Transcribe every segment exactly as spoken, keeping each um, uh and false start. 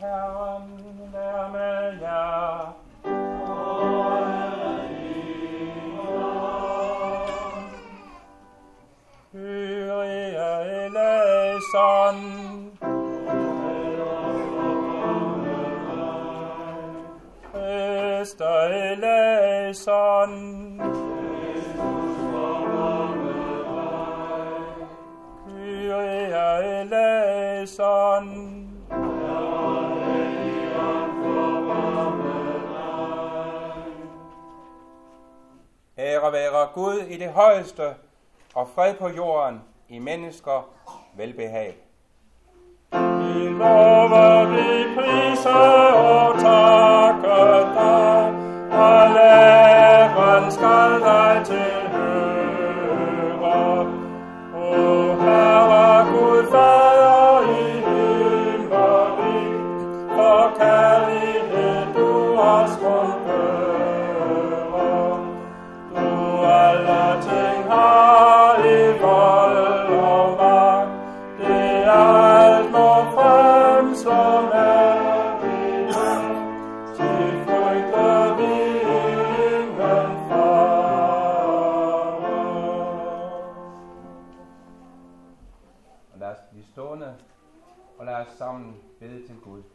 Herren være med jer. Kyrie eleison. Christe eleison. Kyrie eleison. Ære være Gud i det højeste, og fred på jorden i mennesker velbehag. Vi lover, vi priser og takker dig, og æren skal dig tilhøre. O Herre Gud, Fader i himmerig, for kærlighed du os kundgører. Du alle ting har i vold og magt, det alt må fremslå med i magt, til frygter vi ingen fare. Og lad os blive stående, og lad os sammen bede til Gud.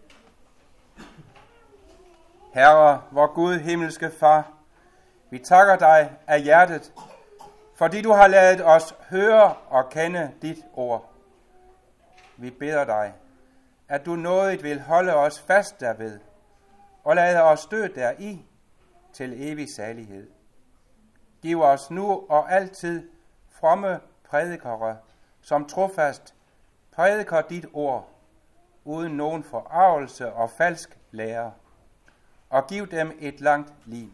Herre, vor Gud, himmelske Far, vi takker dig af hjertet, fordi du har ladet os høre og kende dit ord. Vi beder dig, at du nådigt vil holde os fast derved, og lade os dø deri til evig salighed. Giv os nu og altid fromme prædikere, som trofast prædiker dit ord, uden nogen forargelse og falsk lære, og giv dem et langt liv.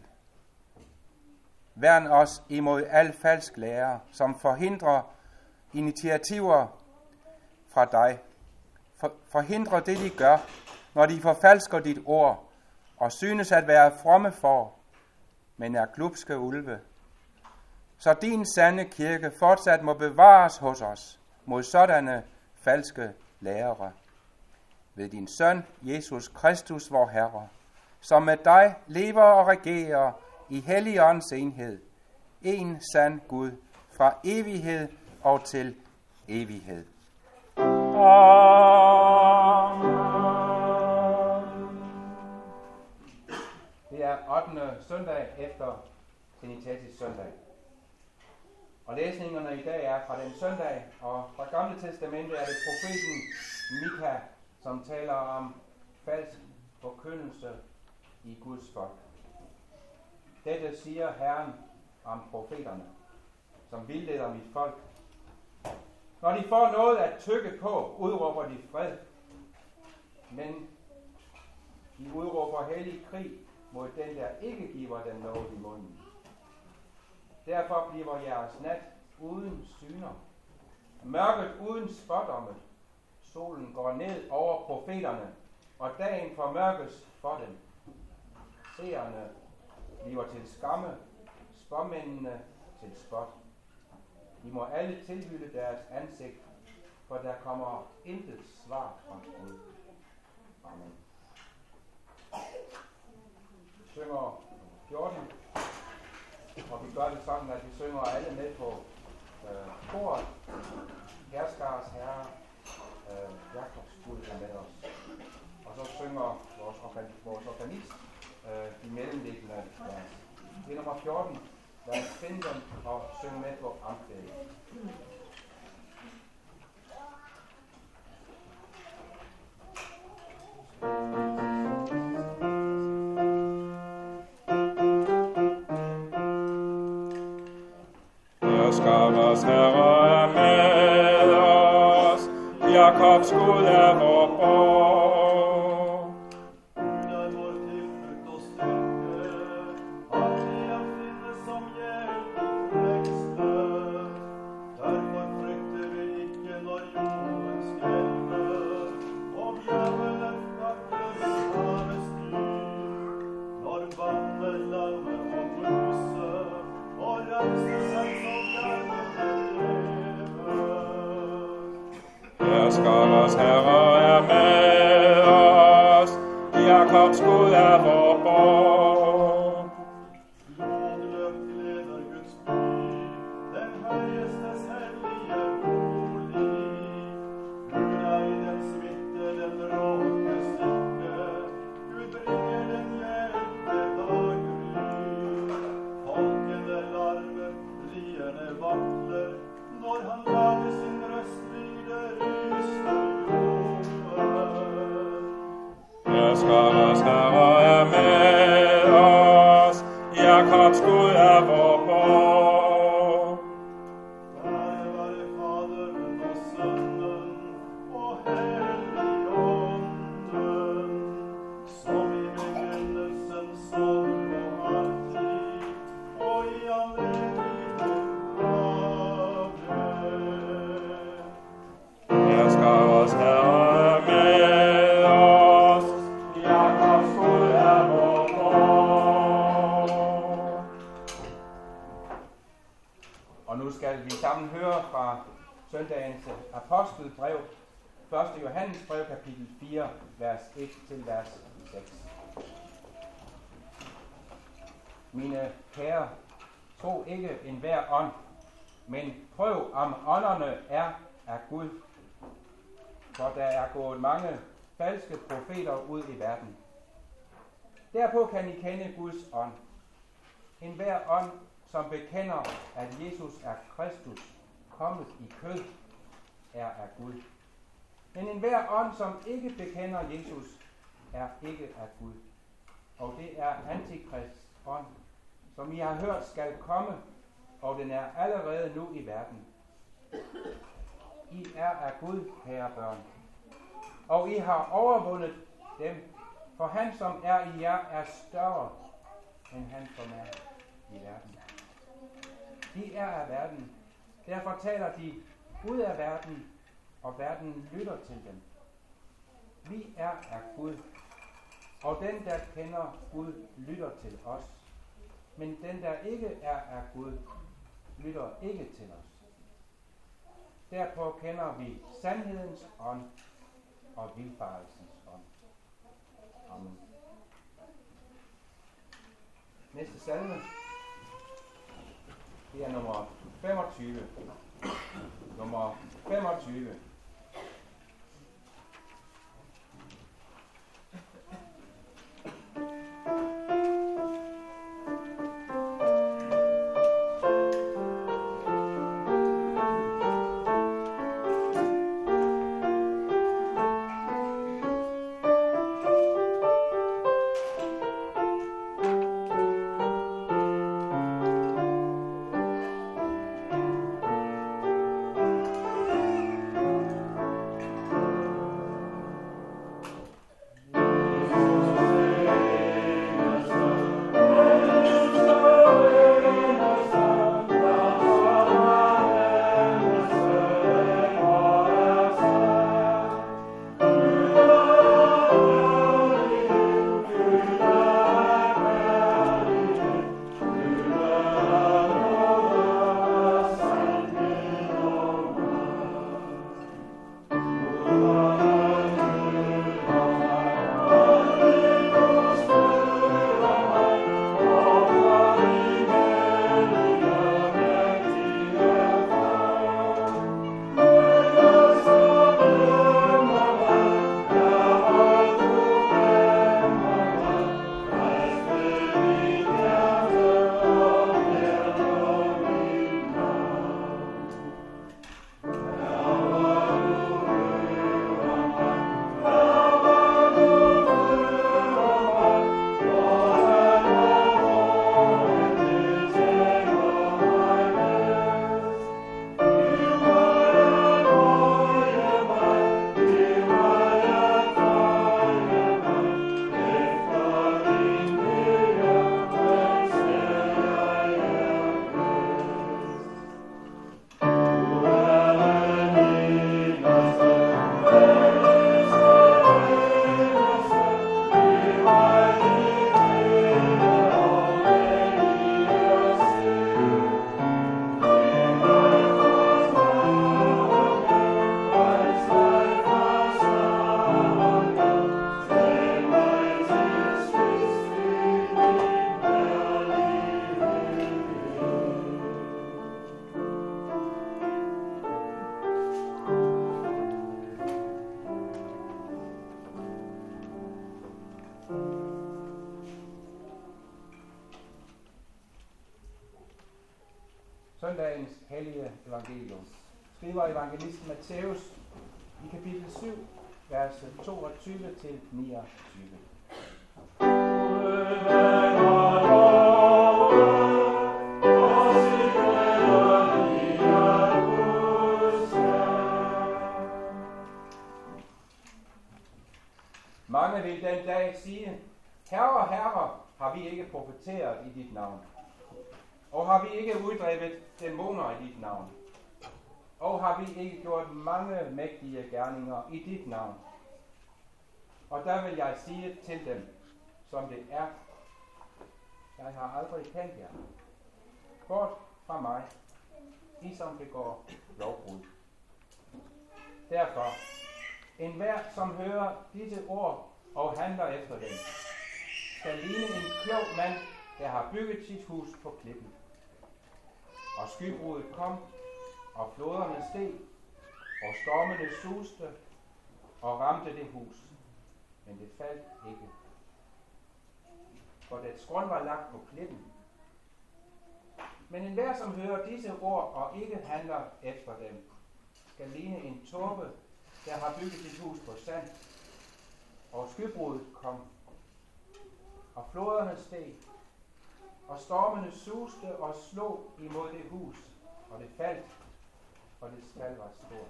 Værn os imod al falsk lære, som forhindrer initiativer fra dig. For, forhindrer det, de gør, når de forfalsker dit ord, og synes at være fromme for, men er glubske ulve. Så din sande kirke fortsat må bevares hos os mod sådanne falske lærere. Ved din søn, Jesus Kristus, vor Herre, som med dig lever og regerer i Helligåndens enhed, en sand Gud, fra evighed og til evighed. Amen. Det er ottende søndag efter Trinitatis søndag. Og læsningerne i dag er fra den søndag, og fra Gamle Testamente er det profeten Mika, som taler om falsk forkyndelse i Guds folk. Dette siger Herren om profeterne, som vildleder mit folk. Når de får noget at tygge på, udråber de fred, men de udråber hellig krig mod den, der ikke giver den noget i munden. Derfor bliver jeres nat uden syner, mørket uden spådomme. Solen går ned over profeterne, og dagen formørkes for dem. Seerne bliver til skamme, spåmændene til spot. De må alle tilhylde deres ansigt, for der kommer intet svar fra Gud. Amen. Vi synger fjorten, og vi gør det sådan, at vi synger alle med på øh, koret. Herskars Herre, øh, Jakobs Gud er med os. Og så synger vores, organ, vores organist øh, de mellemliggende vers. Det er nummer fjorten. Lad os finde dem og synge med på amtlæget. Herskers Herre er med os, Jakobs Gud er vor borg. Herskers Herre er med os, Jakobs Gud er vor borg. Nådeløft leder Guds by, den højestes hellige bolig. Gud er i dens midte, den råkes ikke. Gud bringer den hjelp ved daggry. Folkene larmer, rierne vakler. Når han lader sin røst lyder i stormen. Herskers Herre er med os, Jakobs Gud er vor borg. Ære være Faderen og Sønnen og Helligånden, som i begynnelsen, så nå og alltid, og i alle tider. Amen. Herskers Herre er med os, Jakobs Gud er vor borg. Og nu skal vi sammen høre fra søndagens apostelbrev, første Johannes brev, kapitel fire, vers et til vers seks. Mine kære, tro ikke enhver ånd, men prøv om ånderne er af Gud. For der er gået mange falske profeter ud i verden. Derpå kan I kende Guds ånd. Enhver ånd, som bekender, at Jesus er Kristus, kommet i kød, er af Gud. Men enhver ånd, som ikke bekender Jesus, er ikke af Gud. Og det er Antikrist ånd, som I har hørt skal komme, og den er allerede nu i verden. I er af Gud, kære børn, og I har overvundet dem, for han, som er i jer, er større, end han, som er i verden. De er af verden, derfor taler de ud af verden, og verden lytter til dem. Vi er af Gud, og den, der kender Gud, lytter til os. Men den, der ikke er af Gud, lytter ikke til os. Derpå kender vi sandhedens ånd og vildfarelsens ånd. Amen. Næste salme, det er nummer femogtyve. Nummer femogtyve. søndagens hellige evangelium skriver evangelisten Matthæus i kapitel syv, vers toogtyve til niogtyve. Mange vil den dag sige, Herre, Herre, har vi ikke profeteret i dit navn? Og har vi ikke uddrevet dæmoner i dit navn? Og har vi ikke gjort mange mægtige gerninger i dit navn? Og der vil jeg sige til dem, som det er, jeg har aldrig kendt jer. Bort fra mig, I som begår lovbrud. Derfor, enhver som hører disse ord og handler efter dem, skal ligne en klog mand, der har bygget sit hus på klippen. Og skybruddet kom, og floderne steg, og stormene suste og ramte det hus, men det faldt ikke. For dets grund var lagt på klippen. Men enhver som hører disse ord og ikke handler efter dem, skal ligne en tåbe, der har bygget sit hus på sand. Og skybruddet kom, og floderne steg, og stormene suste og slog imod det hus, og det faldt, og det skal var stort.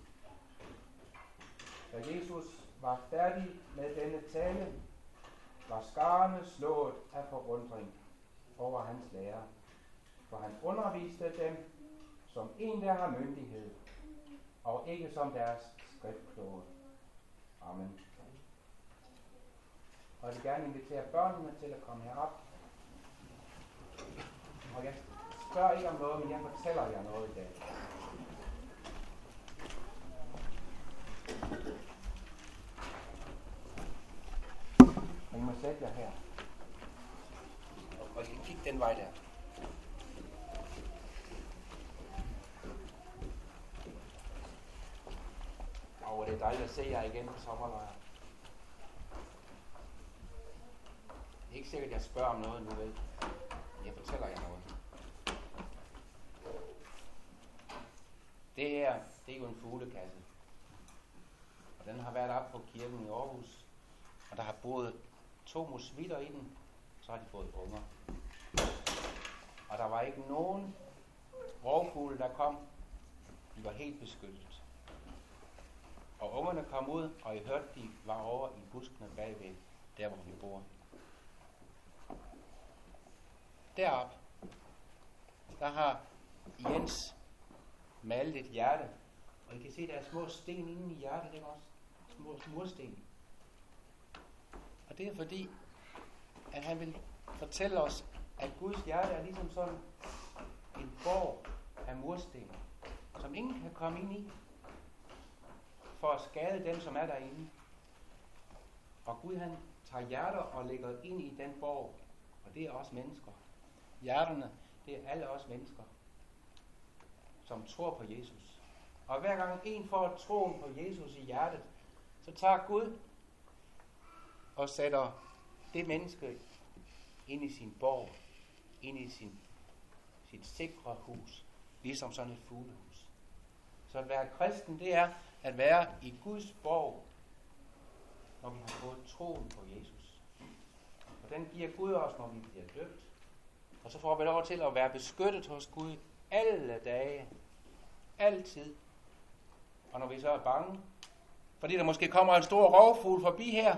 Da Jesus var færdig med denne tale, var skarne slået af forundring over hans lære, for han underviste dem som en, der har myndighed, og ikke som deres skriftkloge. Amen. Og jeg vil gerne invitere børnene til at komme herop. Og jeg spørger ikke om noget, men jeg fortæller jer noget i dag. Og I må sætte jer her. Og I kan kigge den vej der. Og det er dejligt at se jer igen på sommerlejr. Det er ikke sikkert, at jeg spørger om noget nu, vel? Jeg fortæller jer noget. Det her, det er jo en fuglekasse. Og den har været op på kirken i Aarhus. Og der har boet to musvitter i den. Så har de fået unger. Og der var ikke nogen rovfugle, der kom. De var helt beskyttet. Og ungerne kom ud, og I hørte, de var over i buskene bagved, der hvor vi bor. Deroppe, der har Jens malet et hjerte, og I kan se, der er små sten inde i hjertet, ikke også? Små mursten. Og det er fordi, at han vil fortælle os, at Guds hjerte er ligesom sådan en borg af mursten, som ingen kan komme ind i, for at skade dem, som er derinde. Og Gud, han tager hjerter og lægger ind i den borg, og det er også mennesker. Hjerterne, det er alle os mennesker, som tror på Jesus. Og hver gang en får troen på Jesus i hjertet, så tager Gud og sætter det menneske ind i sin borg, ind i sin, sit sikre hus, ligesom sådan et fuglehus. Så at være kristen, det er at være i Guds borg, når vi har fået troen på Jesus. Og den giver Gud os, når vi bliver døbt. Og så får vi lov til at være beskyttet hos Gud alle dage, altid. Og når vi så er bange, fordi der måske kommer en stor rovfugl forbi her,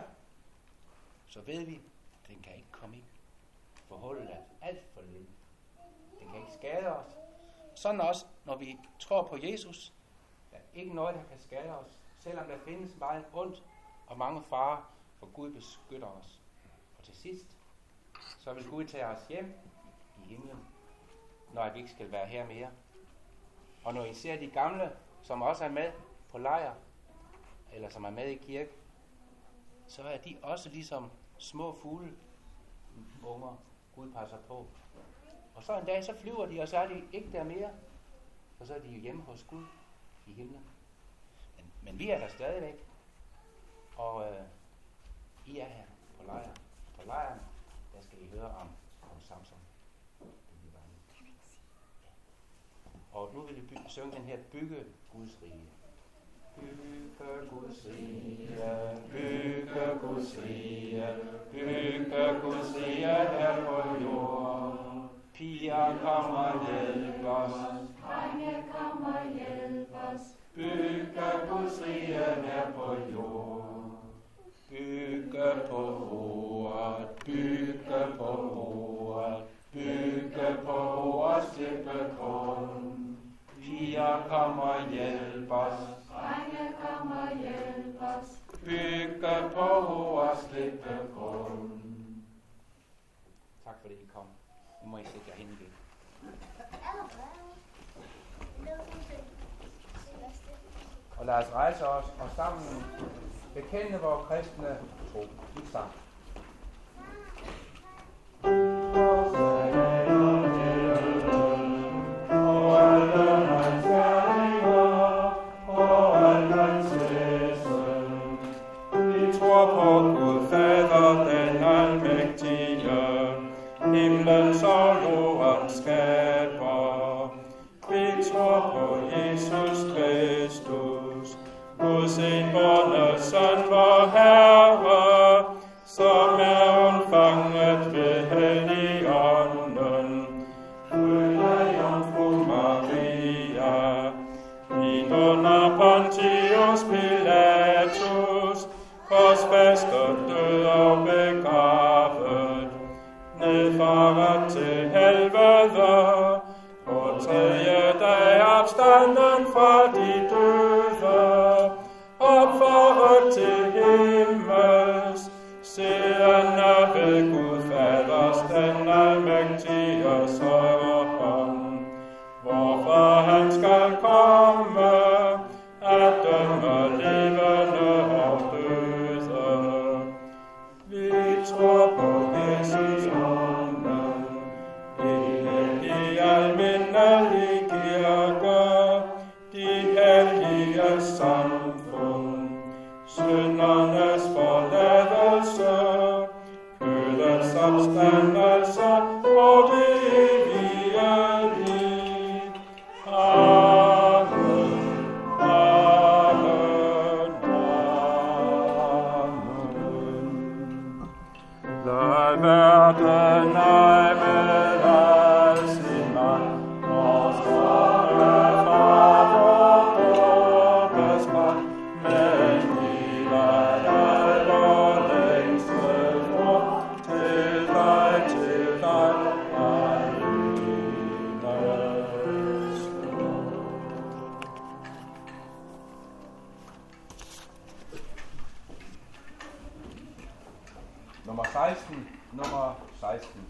så ved vi, at den kan ikke komme ind. For hullet er alt for lille. Den kan ikke skade os. Sådan også, når vi tror på Jesus, der er ikke noget, der kan skade os, selvom der findes meget ondt og mange farer, for Gud beskytter os. Og til sidst, så vil Gud tage os hjem i himlen, når vi ikke skal være her mere. Og når I ser de gamle, som også er med på lejr, eller som er med i kirke, så er de også ligesom små fugle, unger, Gud passer på. Og så en dag, så flyver de, og så er de ikke der mere, og så er de hjemme hos Gud i himlen. Men, men vi er der stadigvæk, og øh, I er her på lejren. På lejren, der skal I høre om, om Samson. Og nu vil vi by- synge den her bygge Guds rige. Bygge Guds rige, bygge Guds rige, bygge Guds rige her på jorden. Piger kommer hjælp os, drenge kommer hjælp os. Bygge Guds rige her på jorden. Bygge på ordet, bygge på ordet, bygge på ordets klippegrund. Piger kommer hjælp os, drenge kommer hjælp os. Bygge på ordets klippegrund. Tak fordi I kom. Nu må I sætte jer hen igen. Og lad os rejse os og sammen bekende vores kristne tro i sang. Vi tror på Gud Fader, den almægtige, himlens og jordens skaber. Vi tror på Jesus Kristus, Guds enbårne Søn, vor Herre, som er undfanget ved Helligånden, født af Jomfru Maria, lidet under Pontius Pilatus, korsfæstet, død og begravet, nedfaret til helvede, på tredje dag opstanden fra de døde, opfaret til himmels, siddende ved Gud Faders den almægtiges højre hånd, hvorfor han skal komme at dømme levende og døde. Vi tror på Jesus ånden, i almindelig kirke, de hellige samfund, syndernes forladelse, kødets opstandelse og det evige liv. Amen, amen, amen. Lad verden ej med al sin magt, og strømme fra vor dråbes magt, men giv dig allerlængste ord, til dig, til dig, alene stå. Nummer seksten, nummer seksten.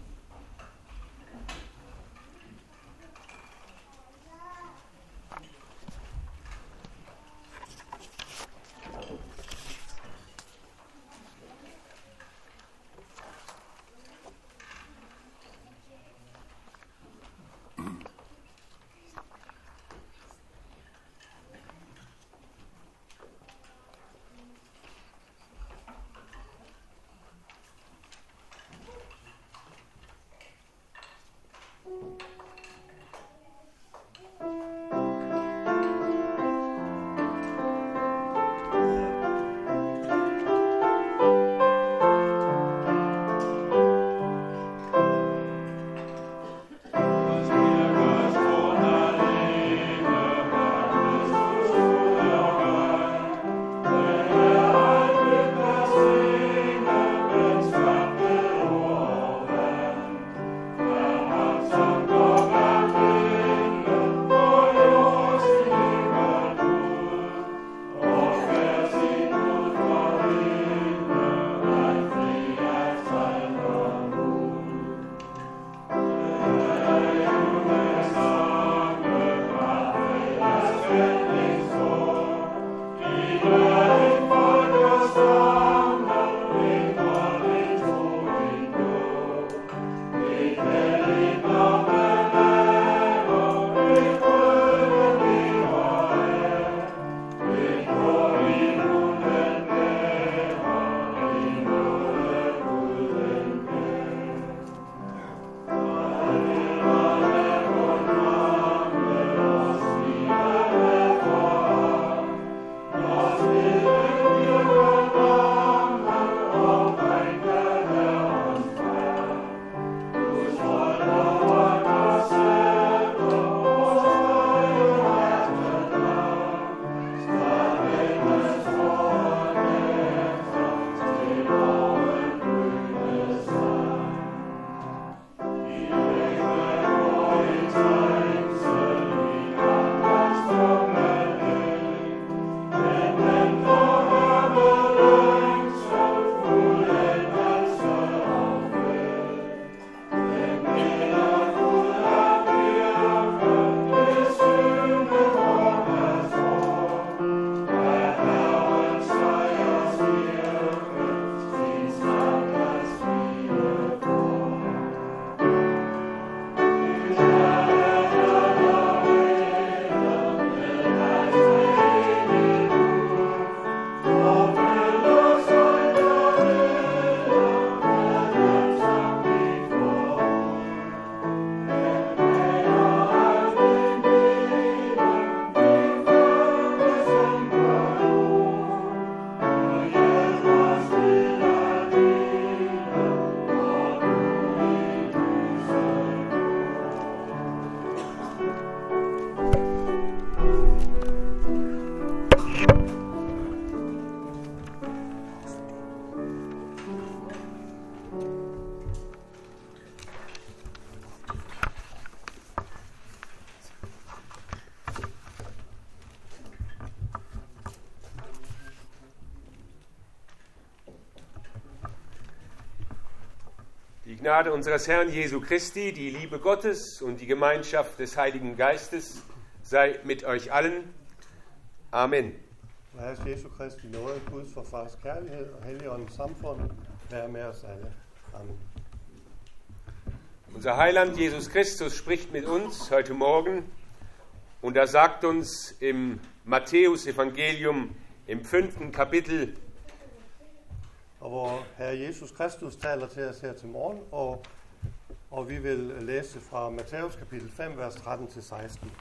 Gnade unseres Herrn Jesu Christi, die Liebe Gottes und die Gemeinschaft des Heiligen Geistes sei mit euch allen. Amen. Herres Jesu Kristi nåde, Guds for fars kærlighed og Helligåndens samfund, være med os alle. Amen. Unser Heiland Jesus Christus spricht mit uns heute Morgen und er sagt uns im Matthäus-Evangelium im fünften Kapitel, Og hvor Herre Jesus Kristus taler til os her til morgen, og, og vi vil læse fra Matthæus kapitel fem, vers tretten til seksten.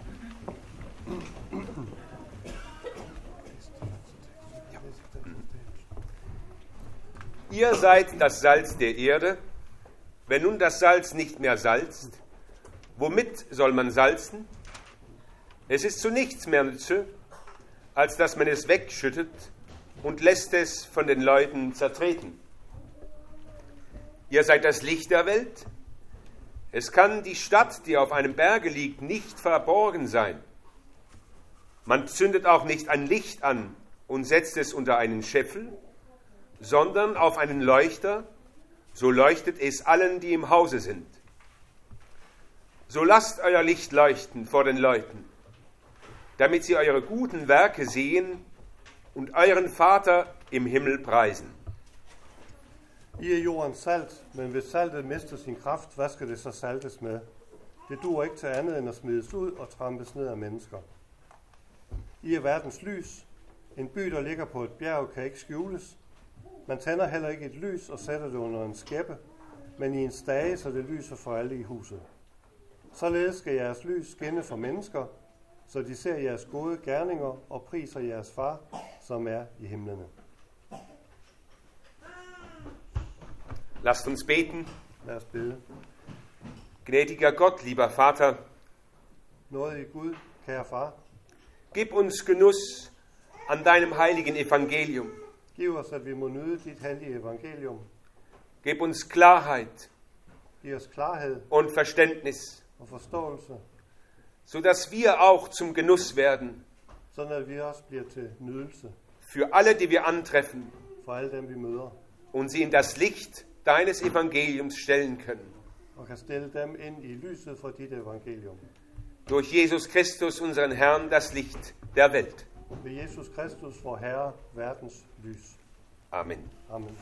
Ihr seid das Salz der Erde. Wenn nun das Salz nicht mehr salzt, womit soll man salzen? Es ist zu nichts mehr nütze, als dass man es wegschüttet und lässt es von den Leuten zertreten. Ihr seid das Licht der Welt. Es kann die Stadt, die auf einem Berge liegt, nicht verborgen sein. Man zündet auch nicht ein Licht an und setzt es unter einen Scheffel, sondern auf einen Leuchter, so leuchtet es allen, die im Hause sind. So lasst euer Licht leuchten vor den Leuten, damit sie eure guten Werke sehen und euren Vater im Himmel preisen. I er jordens salt, men hvis saltet mister sin kraft, hvad skal det så saltes med? Det duer ikke til andet end at smides ud og trampes ned af mennesker. I er verdens lys. En by, der ligger på et bjerg, kan ikke skjules. Man tænder heller ikke et lys og sætter det under en skæppe, men i en stage, så det lyser for alle i huset. Således skal jeres lys skinne for mennesker, så de ser jeres gode gerninger og priser jeres far, som er i himlene. Lasst uns beten. Lad os bede. Gnädiger Gott, lieber Vater, Nåde i Gud, kære far, gib uns Genuss an deinem heiligen Evangelium. giv os, at vi må nyde dit hellige evangelium. Gib uns Klarheit Giv os klarhed und Verständnis, og forståelse, sodass wir auch zum Genuss werden sådan at vi også bliver til nydelse für alle, die wir antreffen for alle dem, vi møder, und sie in das Licht deines Evangeliums stellen können. og kan stille dem ind i lyset fra dit evangelium. Durch Jesus Christus, unseren Herrn, das Licht der Welt. Ved Jesus Kristus, vor Herre, verdens lys. Amen. Amen.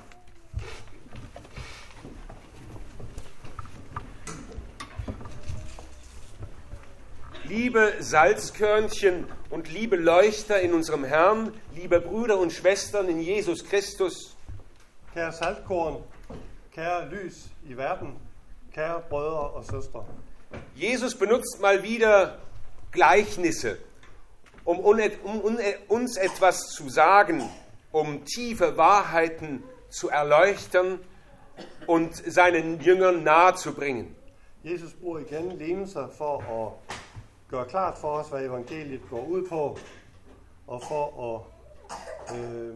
Liebe Salzkörnchen und liebe Leuchter in unserem Herrn, liebe Brüder und Schwestern in Jesus Christus, Kære saltkorn, kære lys i verden, kære brødre og søstre. Jesus benutzt mal wieder Gleichnisse, um uns etwas zu sagen, um tiefe Wahrheiten zu erleuchten und seinen Jüngern nahezubringen. Jesus bruger igen lignelser for at gøre klart for os, hvad evangeliet går ud på, og for at øh,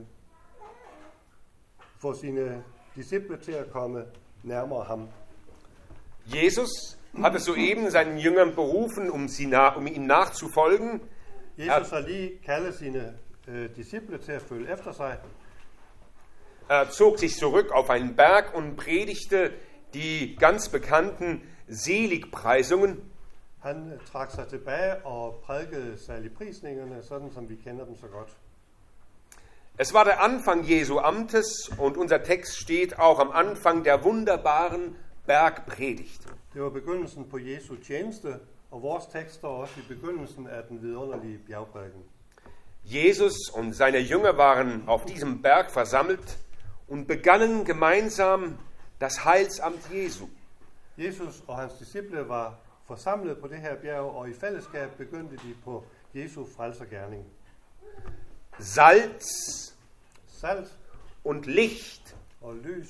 få sine disciple til at komme nærmere ham. Jesus hatte soeben seinen Jüngern berufen, um, sie na, um ihm nachzufolgen. Jesus har lige kaldet sine øh, disciple til at følge efter sig. Er zog sich zurück auf einen Berg und predigte die ganz bekannten Seligpreisungen. Han trak sig tilbage og prædikede saligprisningerne, sådan som vi kender dem så godt. Es war der Anfang Jesu Amtes und unser Text steht auch am Anfang der wunderbaren Bergpredigt. Det var begyndelsen på Jesu tjeneste, og vores tekst står også i begyndelsen af den vidunderlige bjergprædiken. Jesus und seine Jünger waren auf diesem Berg versammelt und begannen gemeinsam das Heilsamt Jesu. Jesus og hans disciple var forsamlet på det her bjerg, og i fællesskab begyndte de på Jesu frelsergerning. Salz Salt und Licht og lys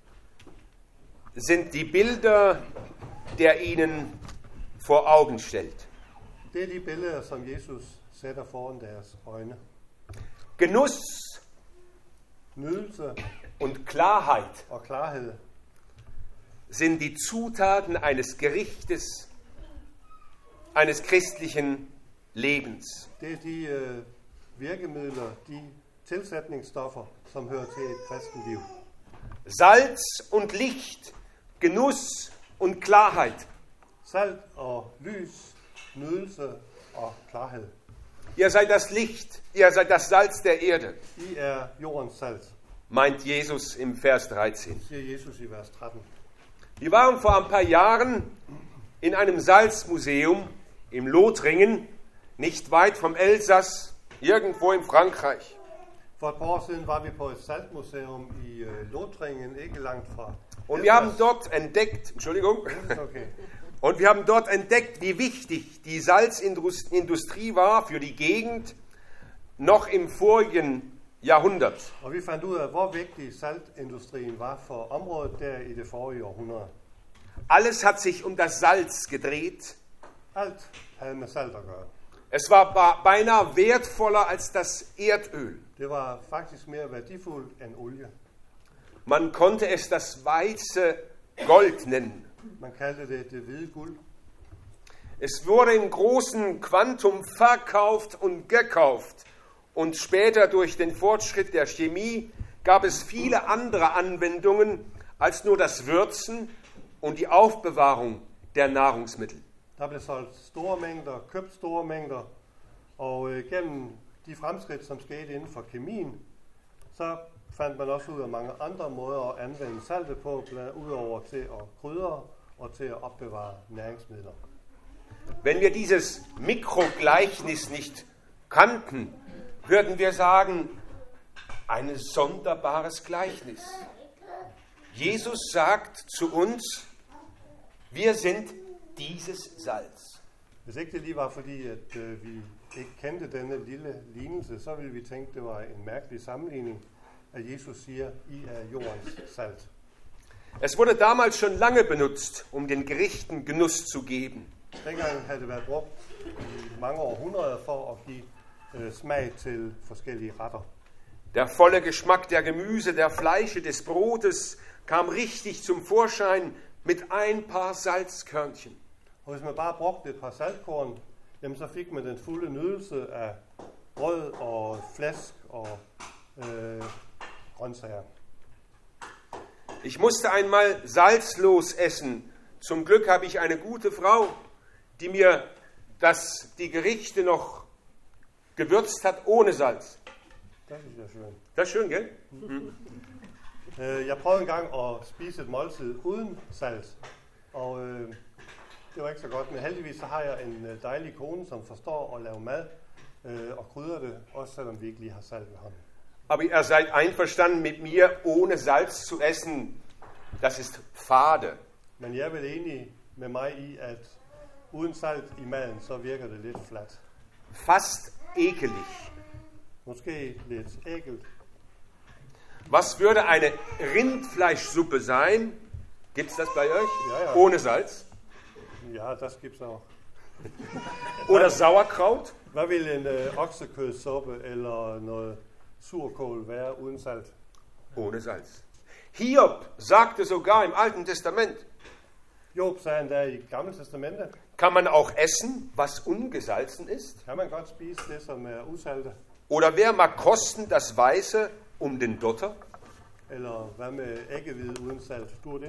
sind die Bilder, der ihnen vor Augen stellt. Det er de billeder, som Jesus sætter foran deres øjne. Genuss Nydelse und Klarheit og klarhed sind die Zutaten eines Gerichtes, eines christlichen Lebens. det er de øh, virkemidler, de tilsætningsstoffer, som hører til et kristent liv. Salz und Licht Genuss und Klarheit. Salt og lys, nydelse og klarhed. Ihr seid das Licht, ihr seid das Salz der Erde, I er jordens salt, meint Jesus im Vers dreizehn. siger Jesus i vers tretten. Wir waren vor ein paar Jahren in einem Salzmuseum im Lothringen, nicht weit vom Elsass, irgendwo in Frankreich. For et par år siden var vi på et saltmuseum i øh, Lothringen, ikke langt fra. Und wir haben dort entdeckt, Entschuldigung, Okay. und wir haben dort entdeckt, wie wichtig die Salzindustrie war für die Gegend noch im vorigen Jahrhundert. Og vi fandt ud af, hvor vigtig saltindustrien var for området der i det forrige århundrede. Alles hat sich um das Salz gedreht. Alt havde med salt at gøre. Es war ba- beinahe wertvoller als das Erdöl. Det var faktisk mere værdifuldt end olie. Man konnte es das weiße Gold nennen. Man kaldte det det hvide guld. Es wurde in großem Quantum verkauft und gekauft. Und später durch den Fortschritt der Chemie gab es viele andere Anwendungen als nur das Würzen und die Aufbewahrung der Nahrungsmittel. Der blev solgt store mængder, købt store mængder, og øh, gennem de fremskridt, som skete inden for kemien, så fandt man også ud af mange andre måder at anvende saltet på, blandt udover til at krydre og til at opbevare næringsmidler. Wenn wir dieses Mikrogleichnis nicht kannten, würden wir sagen, ein sonderbares Gleichnis. Jesus sagt zu uns, wir sind dieses Salz. Hvis ikke det lige var fordi, at øh, vi ikke kendte denne lille lignelse, så ville vi tænke, det var en mærkelig sammenligning, at Jesus siger, I er jordens salt. Es wurde damals schon lange benutzt, um den Gerichten Genuss zu geben. Dengang havde det været brugt i mange århundreder for at give øh, smag til forskellige retter. Der volle Geschmack der Gemüse, der Fleische, des Brotes kam richtig zum Vorschein mit ein paar Salzkörnchen. Og hvis man bare brugte et par saltkorn, jamen så fik man den fulde nydelse af brød og flæsk og øh, grøntsager. Ich musste einmal salzlos essen. Zum Glück habe ich eine gute Frau, die mir das, die Gerichte noch gewürzt hat ohne Salz. Det synes jeg er skønt. Das ist schön, gell? Øh, jeg prøvede engang at spise et måltid uden salt, og øh, det var ikke så godt, men heldigvis så har jeg en øh, dejlig kone, som forstår at lave mad øh, og krydre det, også selvom vi ikke lige har salt ved hånden. Aber ihr seid einverstanden mit mir, ohne Salz zu essen, das ist fade. Men jeg er vel enig med mig i, at uden salt i maden, så virker det lidt fladt. Fast ekelig. Måske lidt ægelt. Was würde eine Rindfleischsuppe sein? Gibt's das bei euch? Ja, ja. Ohne Salz? Ja, das gibt's auch. Oder Sauerkraut? Hvad vil en øh, oksekødssuppe eller noget surkål være uden salt? Ohne Salz. Hiob sagte sogar im Alten Testament, Job sagde endda i Gamle Testamente, kann man auch essen, was ungesalzen ist? kan man godt spise det, som er usalte? Oder wer mag kosten das Weiße um den Dotter? Eller hvad med æggehvide uden salt? Du er det?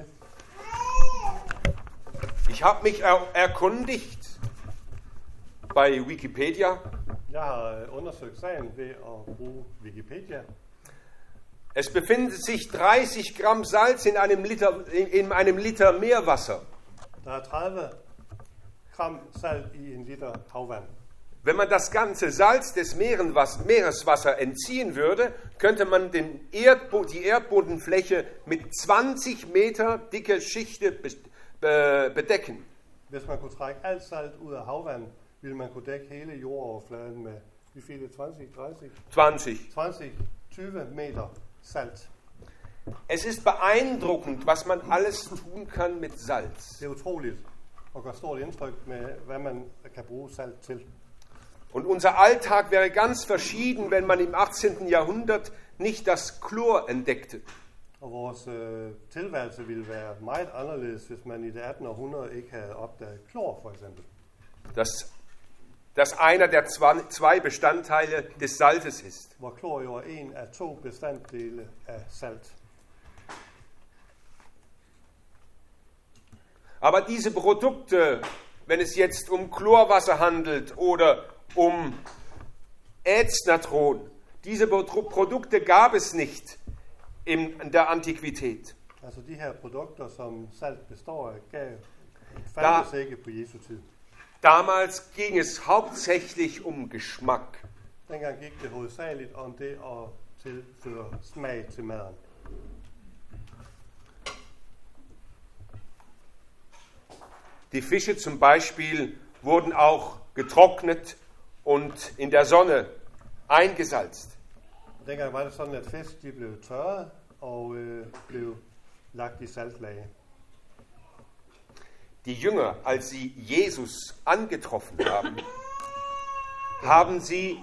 Ich habe mich er- erkundigt bei Wikipedia. Jeg har øh, undersøgt sagen ved at bruge Wikipedia. Es befindet sich dreißig Gramm Salz in einem Liter, in, in einem Liter Meerwasser. Der er tredive gram salt i en liter havvand. Wenn man das ganze Salz des Meerenwas- Meereswasser entziehen würde, könnte man den Erdbo- die Erdbodenfläche mit zwanzig Meter dicke Schichte be- be- bedecken. Hvis man kunne trække alt salt ud af havvand, ville man kunne dække hele jordoverfladen med, wie viele, tyve, tredive? zwanzig. tyve, tyve meter salt. Es ist beeindruckend, was man alles tun kann mit Salz. Det er utroligt og gør stort indtryk med, hvad man kan bruge salt til. Und unser Alltag wäre ganz verschieden, wenn man im achtzehnten Jahrhundert nicht das Chlor entdeckte. Og vores øh, tilværelse ville være meget anderledes, hvis man i det attende århundrede ikke havde opdaget klor, for eksempel. Das, das einer der zwan- zwei Bestandteile des Salzes ist. Hvor klor jo er en af to bestanddele af salt. Aber diese Produkte, wenn es jetzt um Chlorwasser handelt oder um Ätznatron, diese Produkte gab es nicht in der Antiquität. Altså de her produkter, som salt består af, gav Da- fandtes ikke på Jesu tid. Damals ging es hauptsächlich um Geschmack. Dengang gik det hovedsageligt om det at tilføre smag til maden. Die Fische zum Beispiel wurden auch getrocknet und in der Sonne eingesalzt. Og dengang var det sådan, at fisk de blev tørret og øh, blev lagt i saltlage. Die Jünger, als sie Jesus angetroffen haben, haben sie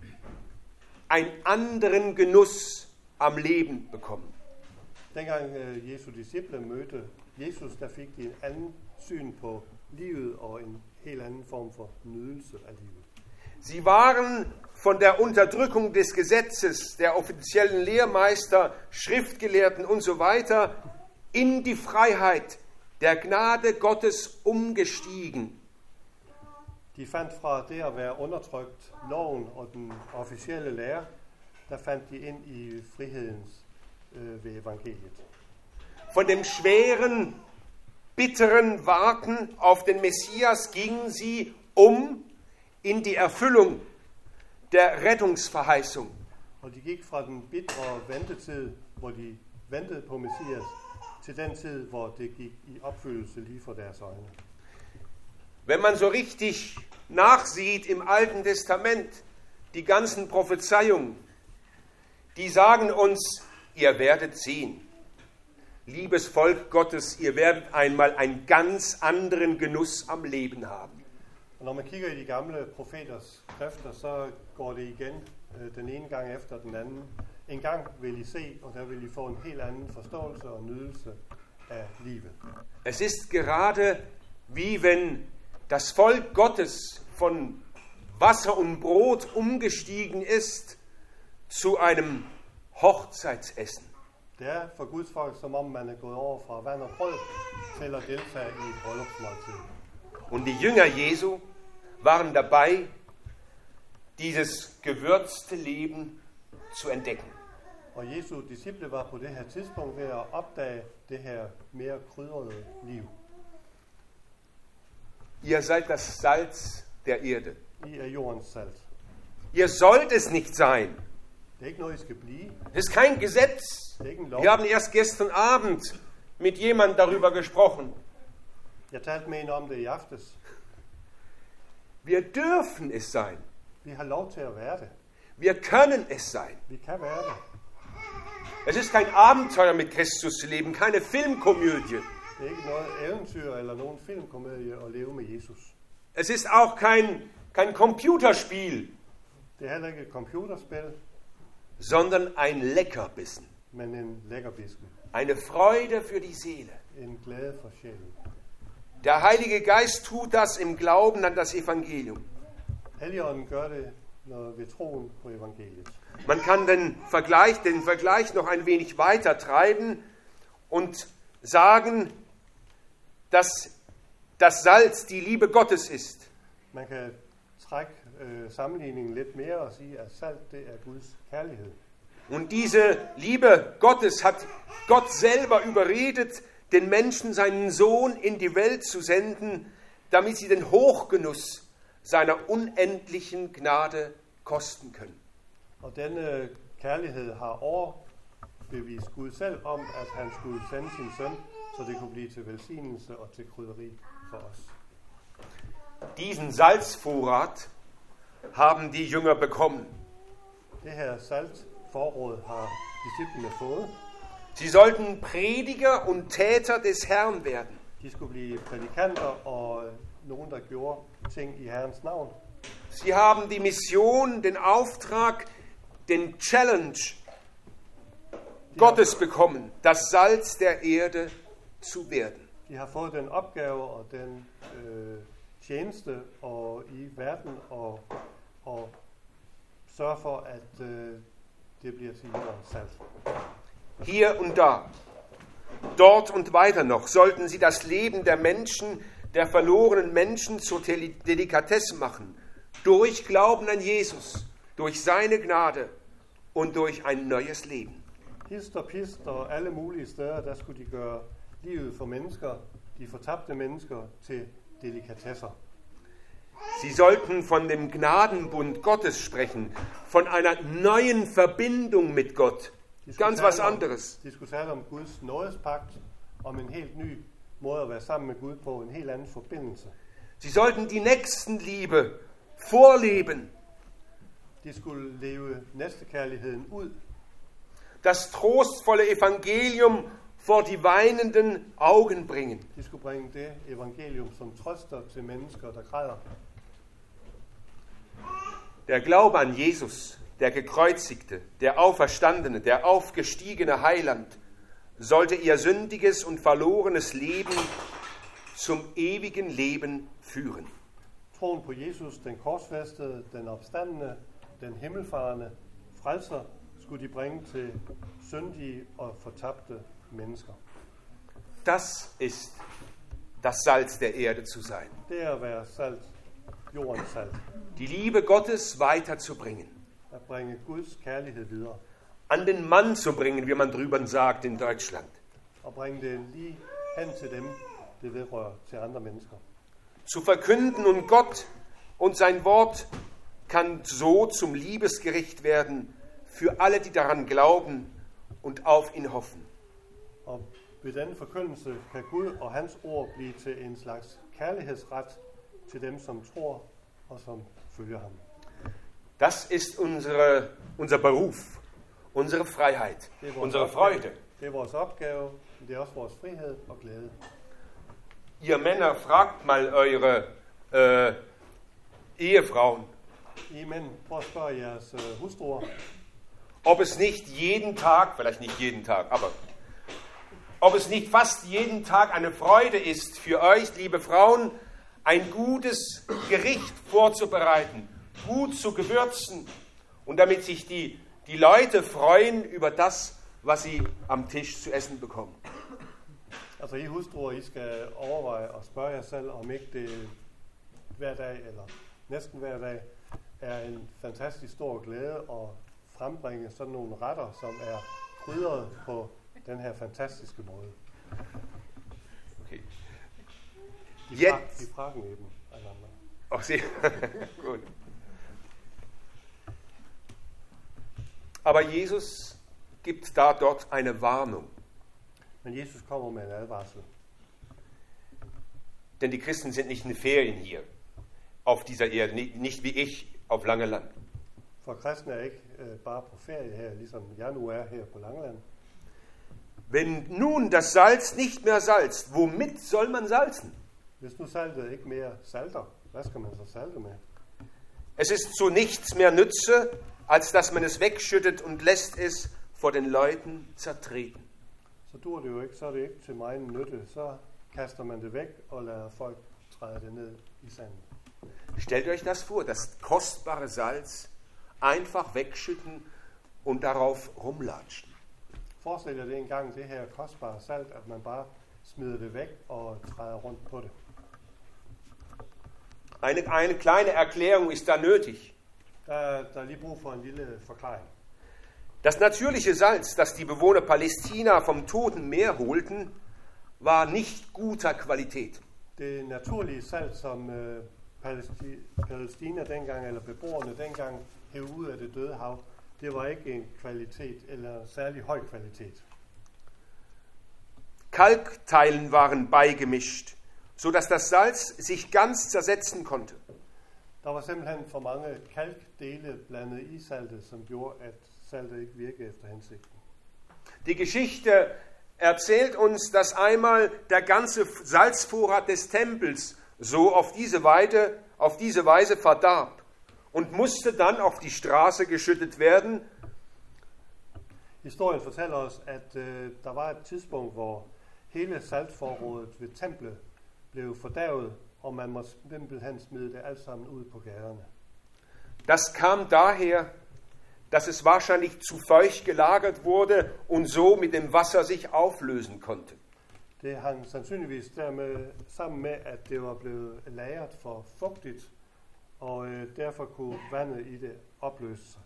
einen anderen Genuss am Leben bekommen. Dengang øh, Jesu disciple mødte Jesus, der fik de en anden syn på livet og en helt anden form for nydelse af livet. Sie waren von der Unterdrückung des Gesetzes, der offiziellen Lehrmeister, Schriftgelehrten und so weiter in die Freiheit der Gnade Gottes umgestiegen. De fandt fra det at være undertrykt loven og den officielle lære, der fandt de ind i friheden øh, ved evangeliet. Von dem schweren, bitteren Warten auf den Messias gingen sie um in die Erfüllung der Rettungsverheißung. Og de gik fra den bitre ventetid, hvor de ventede på Messias, til den tid, hvor det gik i opfyldelse lige for deres øjne. Wenn man so richtig nachsieht im Alten Testament, die ganzen Prophezeiungen, die sagen uns, ihr werdet sehen, liebes Volk Gottes, ihr werdet einmal einen ganz anderen Genuss am Leben haben. Og når man kigger i de gamle profeters skrifter, så går det igen øh, den ene gang efter den anden. En gang vil I se, og der vil I få en helt anden forståelse og nydelse af livet. Es ist gerade wie wenn das Volk Gottes von Wasser und Brot umgestiegen ist zu einem Hochzeitsessen. Det er for Guds folk, som om man er gået over fra vand og brød til at deltage i et bryllupsmåltid. Und die Jünger Jesu waren dabei, dieses gewürzte Leben zu entdecken. Og Jesu disciple var på det her tidspunkt ved at opdage det her mere krydrede liv. Ihr seid das Salz der Erde. I er jordens salt. Ihr sollt es nicht sein. Det er ikke noget, I skal blive. Es ist kein Gesetz. Det er ikke en lov. Wir haben erst gestern Abend mit jemandem darüber gesprochen. Jeg talte med en om det i aftes. Wir dürfen es sein. Vi har lov til at være det. Wir können es sein. Vi kan være det. Es ist kein Abenteuer mit Christus zu leben, keine Filmkomödie. Det er ikke noget eventyr eller nogen filmkomedie at leve med Jesus. Es ist auch kein, kein Computerspiel, Det er heller ikke et computerspil, sondern ein Leckerbissen. men en lækkerbisken. Eine Freude für die Seele. En glæde for sjælen. Der Heilige Geist tut das im Glauben an das Evangelium. Helligånden gør det, når ved troen på evangeliet. Man kann den Vergleich, den Vergleich noch ein wenig weiter treiben und sagen, dass das Salz die Liebe Gottes ist. Man kan trække øh, sammenligningen lidt mere og sige, at salt det er Guds kærlighed. Und diese Liebe Gottes hat Gott selber überredet, den Menschen seinen Sohn in die Welt zu senden, damit sie den Hochgenuss seiner unendlichen Gnade kosten können. Og denne kærlighed har overbevist Gud selv om, at han skulle sende sin søn, så det kunne blive til velsignelse og til krydderi for os. Diesen Salzvorrat haben die Jünger bekommen. Det her saltforråd har disciplene fået. Sie sollten Prediger und Täter des Herrn werden. De skulle blive prædikanter og øh, nogen, der gjorde ting i Herrens navn. Sie haben die Mission, den Auftrag, den Challenge Gottes bekommen, das Salz der Erde zu werden. De har fået den opgave og den øh, tjeneste og i verden og, og sørge for, at øh, det bliver til jordens salt. Hier und da. Und dort und weiter noch sollten sie das Leben der Menschen, der verlorenen Menschen zur Delikatesse machen, durch Glauben an Jesus, durch seine Gnade und durch ein neues Leben. Hist og pist og alle mulige steder, der skulle de gøre livet for mennesker, de fortabte mennesker, til delikatesser. Sie sollten von dem Gnadenbund Gottes sprechen, von einer neuen Verbindung mit Gott. Ganz was anderes. De skulle tale om Guds nådespagt, om en helt ny måde at være sammen med Gud på, en helt anden forbindelse. Sie sollten die Nächstenliebe vorleben. De skulle leve næstekærligheden ud. Das trostvolle Evangelium vor die weinenden Augen bringen. De skulle bringe det evangelium, som trøster til mennesker, der græder. Der Glaube an Jesus, der Gekreuzigte, der Auferstandene, der aufgestiegene Heiland, sollte ihr sündiges und verlorenes Leben zum ewigen Leben führen. Troen på Jesus, den korsfæstede, den opstandende, den himmelfarende frelser, skulle de bringe til syndige og fortabte mennesker. Das ist das Salz der Erde zu sein. Det er at være salt, jordens salt. Die Liebe Gottes weiterzubringen. At bringe Guds kærlighed videre. An den Mann zu bringen, wie man drüben sagt in Deutschland. Og bringe det lige hen til dem, det vedrører, til andre mennesker. Zu verkünden und Gott und sein Wort kann so zum Liebesgericht werden für alle, die daran glauben und auf ihn hoffen. Og ved denne forkyndelse kan Gud og hans ord blive til en slags kærlighedsret til dem, som tror og som følger ham. Das ist unsere, unser Beruf, unsere Freiheit, unsere opgave. Freude. Det er vores opgave, men det er også vores frihed og glæde. Ihr Männer, fragt mal eure äh, Ehefrauen, I mænd, prøv at spørge jeres uh, hustruer, ob es nicht jeden Tag, vielleicht nicht jeden Tag, aber ob es nicht fast jeden Tag eine Freude ist für euch, liebe Frauen, ein gutes Gericht vorzubereiten, gut zu gewürzen und damit sich die, die Leute freuen über das, was sie am Tisch zu essen bekommen. Altså I hustruer, I skal overveje og spørge jer selv, om ikke det hver dag, eller næsten hver dag, er en fantastisk stor glæde at frembringe sådan nogle retter, som er krydret på den her fantastiske måde. Okay. De, Jetzt. fra, de fragen eben einander. Ach, sehr gut. Aber Jesus gibt da dort eine Warnung. Men Jesus kommer med en advarsel. Denn die Christen sind nicht in Ferien hier auf dieser Erde, nicht wie ich auf Langeland. For kristne er ikke øh, bare på ferie her, ligesom jeg nu er her på Langeland. Wenn nun das Salz nicht mehr salzt, womit soll man salzen? Hvis nu saltet ikke mere salter, hvad skal man så salte med? Es ist zu nichts mehr Nütze, als dass man es wegschüttet und lässt es vor den Leuten zertreten. Så dur det jo ikke, så er det ikke til megen nytte. Så kaster man det væk og lader folk træde det ned i sandet. Stellt euch das vor, das kostbare Salz einfach wegschütten und darauf rumlatschen. Forestil jer det engang, det her kostbare salt, at man bare smider det væk og træder rundt på det. Eine, eine kleine Erklärung ist da nötig. Der, der er lige brug for en lille forklaring. Das natürliche Salz, das die Bewohner Palästina vom Toten Meer holten, war nicht guter Qualität. Det naturlige salt, som øh, Palæsti- Palæstina dengang, eller beboerne dengang, hævde ud af det døde hav, det var ikke en kvalitet, eller særlig høj kvalitet. Kalkteilen waren beigemischt, so dass das Salz sich ganz zersetzen konnte. Der var simpelthen for mange kalkdele blandet i saltet, som gjorde, at saltet ikke virkede efter hensigten. Die Geschichte erzählt uns, dass einmal der ganze Salzvorrat des Tempels so auf diese Weise, auf diese Weise verdarb und musste dann auf die Straße geschüttet werden. Historien fortæller os, at øh, der var et tidspunkt, hvor hele saltforrådet ved templet blev fordærvet, og man måtte simpelthen smide det alt sammen ud på gaderne. Das kam daher, dass es wahrscheinlich zu feucht gelagert wurde und so mit dem Wasser sich auflösen konnte. Det hang sandsynligvis dermed sammen med, at det var blevet lagret for fugtigt, og øh, derfor kunne vandet i det opløse sig.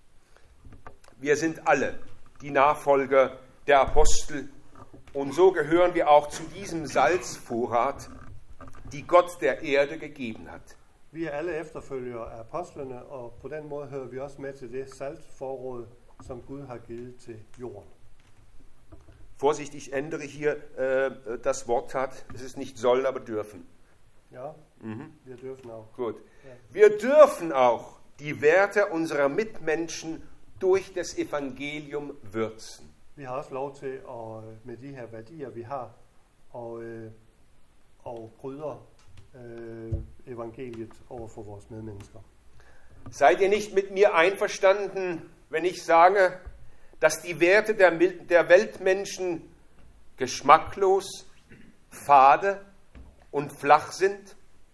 Wir sind alle die Nachfolger der Apostel und so gehören wir auch zu diesem Salzvorrat, die Gott der Erde gegeben hat. Vi er alle efterfølgere af apostlene, og på den måde hører vi også med til det saltforråd, som Gud har givet til jorden. Vorsicht, ich ändere hier äh, das Wort hat. Es ist nicht sollen, aber dürfen. Ja, Mhm. wir dürfen auch. Gut. Wir dürfen auch die Werte unserer Mitmenschen durch das Evangelium würzen. Vi har også lov til at øh, med de her værdier, vi har, og, øh, og krydre øh, evangeliet over for vores medmennesker. Seid ihr nicht mit mir einverstanden, wenn ich sage, dass die Werte der, Mil- der Weltmenschen geschmacklos, fade und flach sind?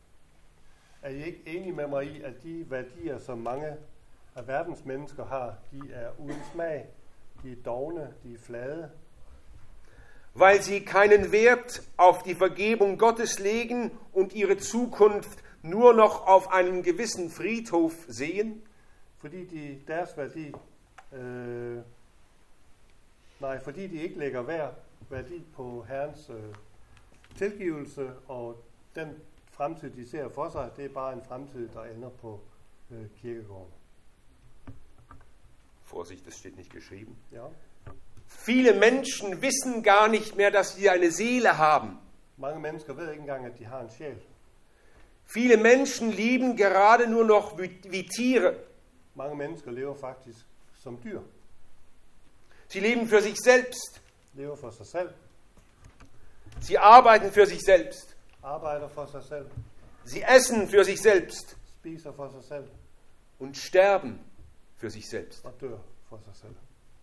Er I ikke enige med mig i, at de værdier, som mange af verdens mennesker har, de er uden smag, de er dovne, de er flade, Weil sie keinen Wert auf die Vergebung Gottes legen und ihre Zukunft nur noch auf einem gewissen Friedhof sehen? fordi de, deres værdi, øh, nej, fordi de ikke lægger hver værdi på Herrens øh, tilgivelse, og den fremtid, de ser for sig, det er bare en fremtid, der ender på øh, kirkegården. Vorsicht, das steht nicht geschrieben. Ja. Viele Menschen wissen gar nicht mehr, dass sie eine Seele haben. Mange mennesker ved ikke engang, at de har en sjæl. Viele Menschen leben gerade nur noch wie, wie Tiere. Mange mennesker lever faktisk som dyr, Sie leben für sich selbst. lever for sig selv, Sie arbeiten für sich selbst. arbejder for sig selv, Sie essen für sich selbst spiser for sig selv und sterben für sich selbst. og dør for sig selv.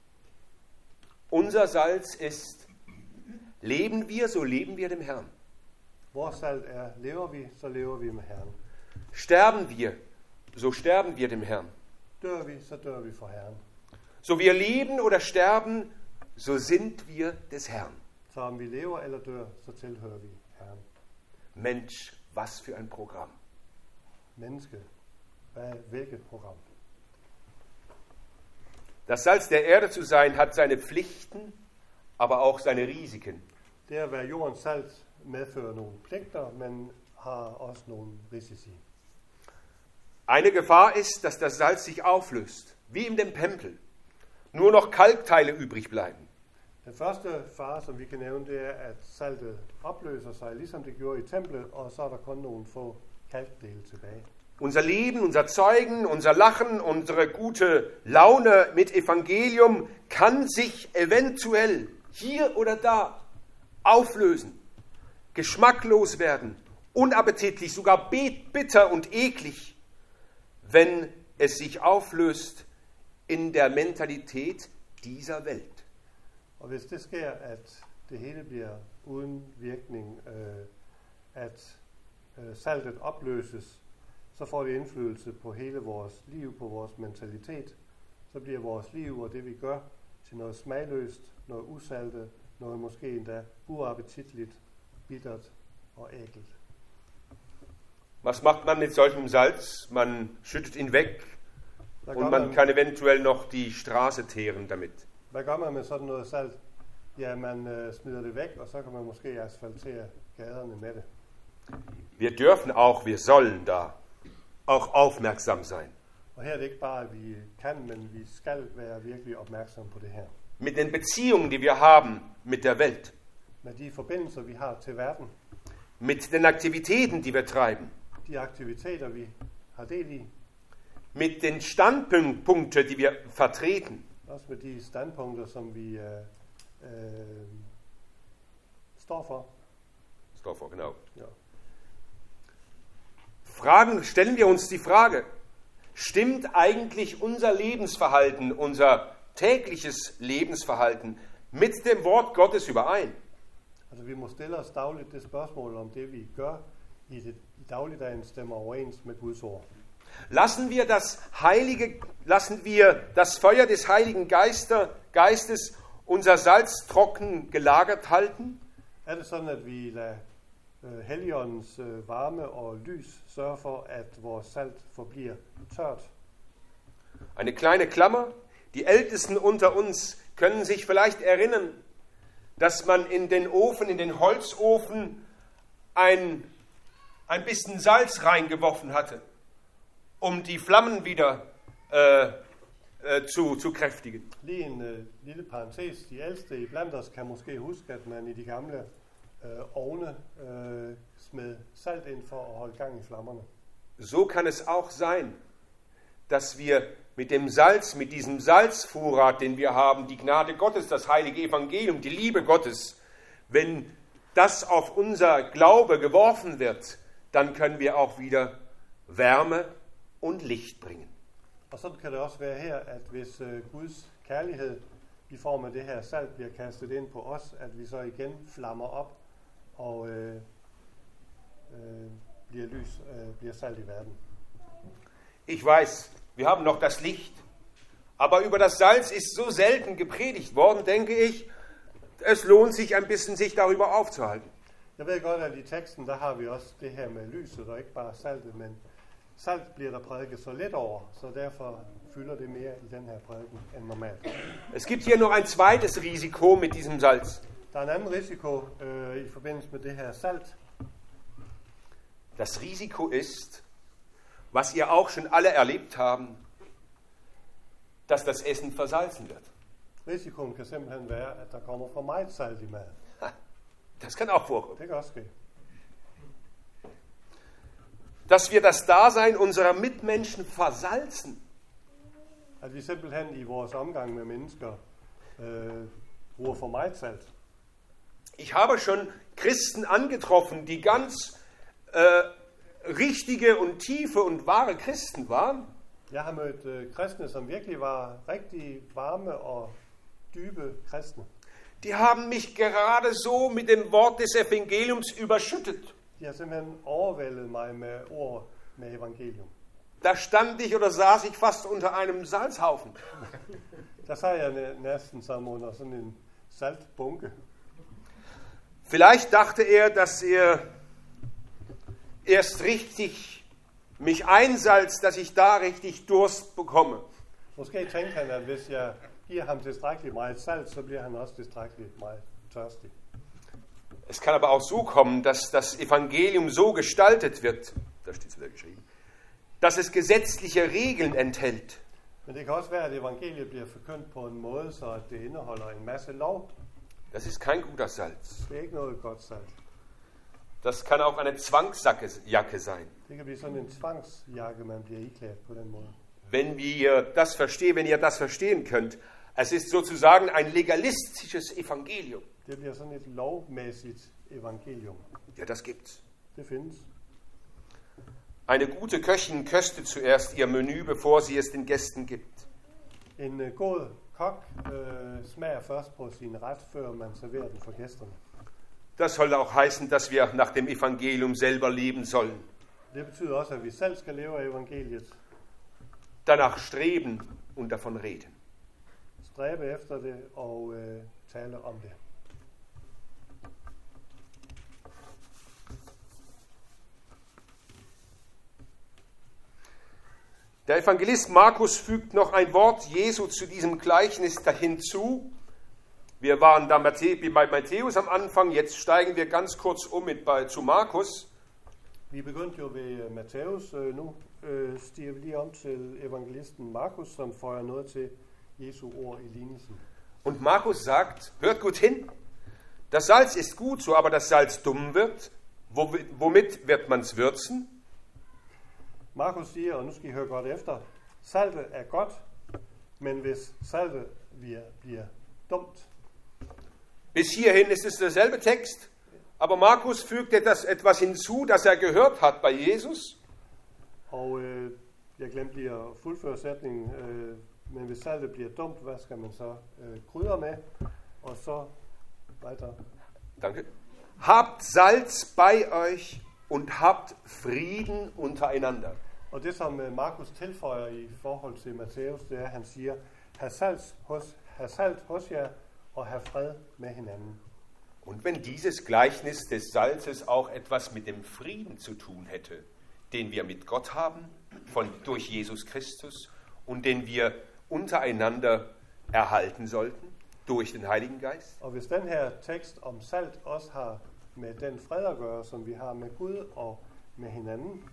Unser Salz ist, leben wir, so leben wir dem Herrn. Vores salt er, lever vi, så lever vi med Herren. Sterben wir, so sterben wir dem Herrn. Dør vi, så dør vi for Herren. So wir leben oder sterben, so sind wir des Herrn. Så om vi lever eller dør, så tilhører vi Herren. Mensch, was für ein Programm. Menneske, hvad, hvilket program? Das Salz der Erde zu sein, hat seine Pflichten, aber auch seine Risiken. Det at være jordens salt medfører nogle pligter, men har også nogle risici. Eine Gefahr ist, dass das Salz sich auflöst, wie in dem Tempel. Nur noch Kalkteile übrig bleiben. Den første fare, som vi kan nævne, det er, at saltet opløser sig, ligesom det gjorde i templet, og så er der kun nogle få kalkdele tilbage. Unser Leben, unser Zeugen, unser Lachen, unsere gute Laune mit Evangelium kann sich eventuell hier oder da auflösen, geschmacklos werden, unappetitlich, sogar bitter und eklig, wenn es sich auflöst in der Mentalität dieser Welt. Og hvis det sker, at det hele bliver uden virkning, øh, at øh, saltet opløses, så får det indflydelse på hele vores liv, på vores mentalitet. Så bliver vores liv og det vi gør til noget smagløst, noget usaltet, noget måske endda uappetitligt, bittert og ækelt. Was macht man mit solchem Salz? Man schüttet ihn weg Hvad und gør, man man, kann eventuell noch die Straße teeren damit. hvad gør man med sådan noget salt? Ja, man øh, smider det væk, og så kan man måske asfaltere gaderne med det. Wir dürfen auch, wir sollen da auch aufmerksam sein. Og her er det ikke bare, at vi kan, men vi skal være virkelig opmærksomme på det her. Mit den Beziehungen, die wir haben mit der Welt, Med de forbindelser, vi har til verden, mit den Aktivitäten, die wir treiben, de aktiviteter, vi har del i, mit den Standpunkten, die wir vertreten, også med de standpunkter, som vi øh, øh, står for. Står for, genau. Ja. Fragen, stellen wir uns die Frage, stimmt eigentlich unser Lebensverhalten, unser tägliches Lebensverhalten mit dem Wort Gottes überein? Altså vi må stille os dagligt det spørgsmål, om det vi gør i, det, i dagligdagen stemmer overens med Guds ord. Lassen wir das Heilige, lassen wir das Feuer des Heiligen Geister, Geistes unser Salz trocken gelagert halten? Er det sådan, at vi lader øh, Helligåndens øh, varme og lys sørge for, at vores salt forbliver tørt? Eine kleine Klammer. Die Ältesten unter uns können sich vielleicht erinnern, dass man in den Ofen, in den Holzofen ein, ein bisschen Salz reingeworfen hatte, um die Flammen wieder äh, äh, zu, zu kräftigen. Lige en øh, lille parentes. De ældste i blandt os kan måske huske, at man i de gamle øh, ovne øh, smed salt ind for at holde gang i flammerne. So kann es auch sein, dass wir mit dem Salz, mit diesem Salzvorrat, den wir haben, die Gnade Gottes, das heilige Evangelium, die Liebe Gottes, wenn das auf unser Glaube geworfen wird, dann können wir auch wieder Wärme und Licht bringen. Og sådan kan det også være her, at hvis øh, Guds kærlighed i form af det her salt bliver kastet ind på os, at vi så igen flammer op og øh, øh, bliver lys, øh, bliver salt i verden. Ich weiß, wir haben noch das Licht, aber über das Salz ist so selten gepredigt worden, denke ich, es lohnt sich ein bisschen, sich darüber aufzuhalten. Jeg ved godt, at i teksten, der har vi også det her med lyset, og ikke bare saltet, men salt bliver der prædiket så lidt over, så derfor fylder det mere i den her prædiken end normalt. Es gibt hier noch ein zweites Risiko mit diesem Salz. Der er en anden risiko øh, i forbindelse med det her salt. Das Risiko ist, was ihr auch schon alle erlebt haben, dass das Essen versalzen wird. Risikoen kan simpelthen være, at der kommer for meget salt i maden. Das kann auch vorkommen. Det kan også ske. Dass wir das Dasein unserer Mitmenschen versalzen. At vi simpelthen i vores omgang med mennesker øh, bruger for meget salt. Ich habe schon Christen angetroffen, die ganz äh, richtige und tiefe und wahre Christen waren. Jeg har mødt øh, kristne, som virkelig var rigtig varme og dybe kristne. Die haben mich gerade so mit dem Wort des Evangeliums überschüttet. De har simpelthen overvældet mig med ord med evangelium. Da stand ich oder saß ich fast unter einem Salzhaufen. Der sad jeg næ- næsten som under sådan en saltbunke. Vielleicht dachte er, dass er erst richtig mich einsalzt, dass ich da richtig Durst bekomme. Måske tænkte han, at hvis jeg giver ham tilstrækkeligt meget salt, så bliver han også tilstrækkeligt meget tørstig. Es kann aber auch so kommen, dass das Evangelium so gestaltet wird, da steht es wieder geschrieben, dass es gesetzliche Regeln enthält. Men det kan også være, at evangeliet bliver forkyndt på en måde, så at det indeholder en masse lov. Das ist kein guter Salz. Det er ikke noget godt salt. Das kann auch eine Zwangsjacke sein. Det kan blive sådan en tvangsjakke, man bliver iklædt på den måde. Wenn wir das verstehen, wenn ihr das verstehen könnt, es ist sozusagen ein legalistisches Evangelium. Det bliver sådan et lovmæssigt evangelium. Ja, das gibt's. Det findes. Eine gute Köchin köstet zuerst ihr Menü, bevor sie es den Gästen gibt. En uh, god kok uh, smager først på sin ret, før man serverer den for gæsterne. Das soll auch heißen, dass wir nach dem Evangelium selber leben sollen. Det betyder også, at vi selv skal leve af evangeliet. Danach streben und davon reden. Stræbe efter det og uh, tale om det. Der Evangelist Markus fügt noch ein Wort Jesu zu diesem Gleichnis hinzu. Wir waren da bei Matthäus am Anfang, jetzt steigen wir ganz kurz um mit bei, zu Markus. Vi begyndte jo ved Matthæus, uh, nu uh, stiger vi lige om til evangelisten Markus, som får noget til Jesu ord i lignelsen. Und Markus sagt, hört gut hin, das Salz ist gut, so aber das Salz dumm wird, womit wird man's würzen? Markus siger, og nu skal I høre godt efter, saltet er godt, men hvis saltet bliver, bliver dumt. Bis hierhin ist es derselbe Text, aber Markus fügt etwas, etwas hinzu, das er gehört hat bei Jesus. Og øh, jeg glemte lige at fuldføre sætningen, øh, men hvis saltet bliver dumt, hvad skal man så øh, krydre med? Og så weiter. Danke. Habt Salz bei euch und habt Frieden untereinander. Og det som Markus tilføjer i forhold til Matthæus, det er, at han siger, hav salt hos, hav salt hos jer og have fred med hinanden. Und wenn dieses Gleichnis des Salzes auch etwas mit dem Frieden zu tun hätte, den wir mit Gott haben, von, durch Jesus Christus, und den wir untereinander erhalten sollten, durch den Heiligen Geist. Og hvis den her tekst om salt også har med den fred at gøre, som vi har med Gud og med hinanden.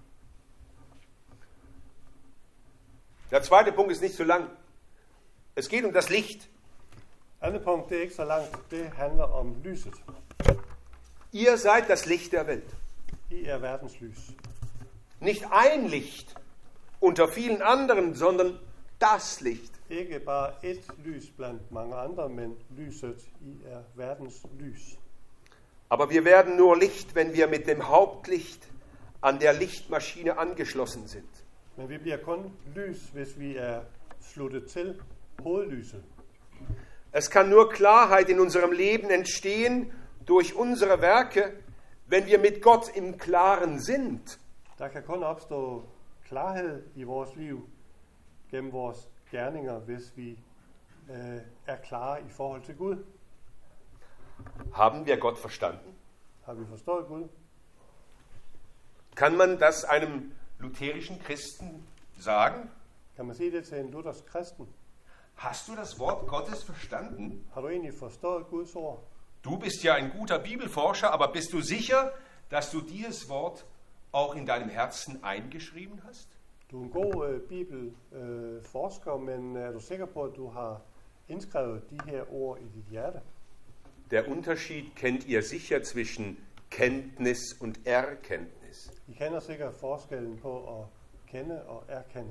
Der zweite Punkt ist nicht so lang. Es geht um das Licht. Andet punkt, det er ikke så langt. Det handler om lyset. Ihr seid das Licht der Welt. I er verdens lys. Nicht ein Licht unter vielen anderen, sondern das Licht. Ikke bare et lys blandt mange andre, men lyset. I er verdens lys. Aber wir werden nur Licht, wenn wir mit dem Hauptlicht an der Lichtmaschine angeschlossen sind. Men vi bliver kun lys, hvis vi er sluttet til hovedlyset. Es kann nur Klarheit in unserem Leben entstehen durch unsere Werke, wenn wir mit Gott im Klaren sind. Der kan kun opstå klarhed i vores liv gennem vores gerninger, hvis vi øh, er klare i forhold til Gud. Haben wir Gott verstanden? Har vi forstået Gud? Kann man das einem lutherischen Christen sagen? Kan man sige det til en luthersk kristen? Hast du das Wort Gottes verstanden? Har du egentlig forstået Guds ord? Du bist ja ein guter Bibelforscher, aber bist du sicher, dass du dieses Wort auch in deinem Herzen eingeschrieben hast? Du er en god øh, bibelforsker, øh, men er du sikker på, at du har indskrevet de her ord i dit hjerte? Der Unterschied kennt ihr sicher zwischen Kenntnis und Erkenntnis. I kender sikkert forskellen på at kende og erkende.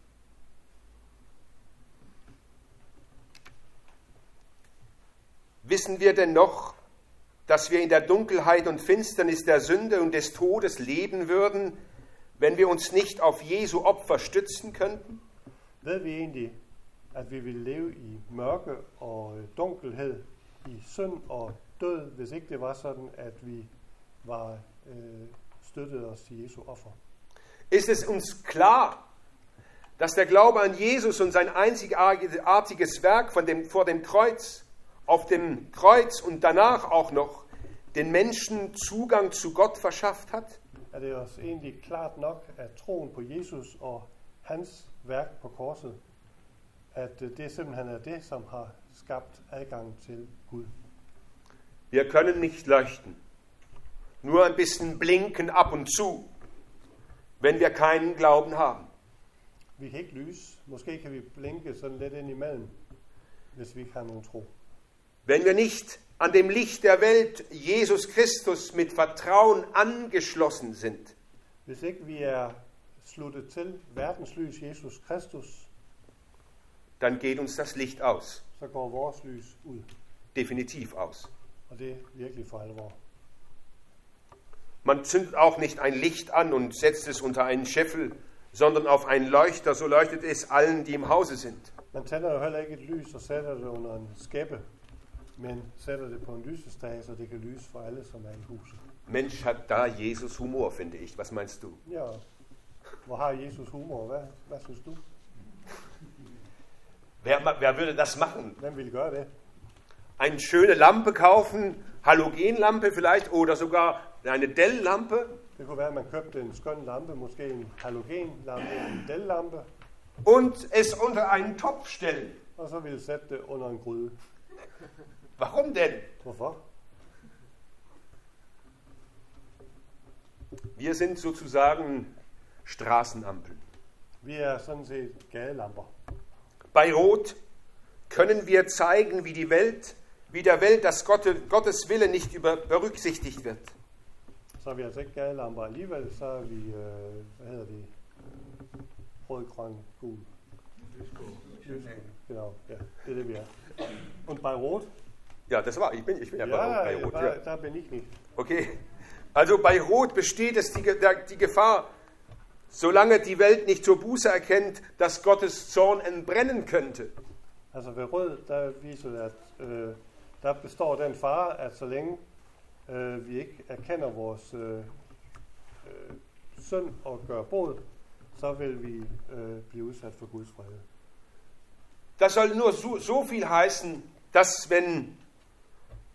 Wissen wir denn noch, dass wir in der Dunkelheit und Finsternis der Sünde und des Todes leben würden, wenn wir uns nicht auf Jesu Opfer stützen könnten? Ved vi egentlig, at vi ville leve i mørke og dunkelhed, i synd og død, hvis ikke det var sådan, at vi var øh, støttet os til Jesu offer? Ist es uns klar, dass der Glaube an Jesus und sein einzigartiges Werk von dem, vor dem Kreuz, auf dem Kreuz und danach auch noch den Menschen Zugang zu Gott verschafft hat? Er det os egentlig klart nok, at troen på Jesus og hans værk på korset, at det simpelthen er det, som har skabt adgang til Gud? Wir können nicht leuchten, nur ein bisschen blinken ab und zu, wenn wir keinen Glauben haben. Vi kan ikke lyse. Måske kan vi blinke sådan lidt ind imellem, hvis vi ikke har nogen tro. Wenn wir nicht an dem Licht der Welt, Jesus Christus, mit Vertrauen angeschlossen sind, Hvis ikke vi er sluttet til verdens lys, Jesus Kristus, dann geht uns das Licht aus, så går vores lys ud. definitiv aus. Og det er virkelig for alvor. Man zündet auch nicht ein Licht an und setzt es unter einen Scheffel, sondern auf einen Leuchter, so leuchtet es allen, die im Hause sind. Man tænder jo heller ikke et lys og sætter det under en skæppe, men sætter det på en lysestage, så det kan lyse for alle, som er i huset. Mensch, hat da Jesus Humor, finde ich. Was meinst du? Ja, hvor har Jesus humor? Hvad, hvad synes du? Wer, wer würde das machen? Hvem vil gøre det? Eine schöne Lampe kaufen, Halogenlampe vielleicht, oder sogar eine Dell-Lampe, Det kunne være, at man købte en skøn lampe, måske en halogenlampe, en Dell-lampe, und es unter einen Topf stellen. og så ville sætte det under en gryde. Warum denn? Hvorfor? Wir sind sozusagen Straßenampeln. Vi er sådan set gadelamper. Bei Rot können wir zeigen, wie die Welt, wie der Welt, dass Gott, Gottes Wille nicht über, berücksichtigt wird. Så er vi altså ikke gadelamper alligevel, så er vi, øh, hvad hedder det, rød, grøn, gul. Lys. Genau, ja, det er det, vi er. Und bei Rot? Ja, das war, ich bin, ich bin ja, Ja, bei Rot. da, Ja. da bin ich nicht. Okay, also bei Rot besteht es die, Ge- der- die Gefahr, solange die Welt nicht zur Buße erkennt, dass Gottes Zorn entbrennen könnte. Altså ved rød, der viser det, at øh, der består den fare, at så længe øh, vi ikke erkender vores øh, øh, synd og gør bod, så vil vi øh, blive udsat for Guds vrede. Das soll nur so, so viel heißen, dass wenn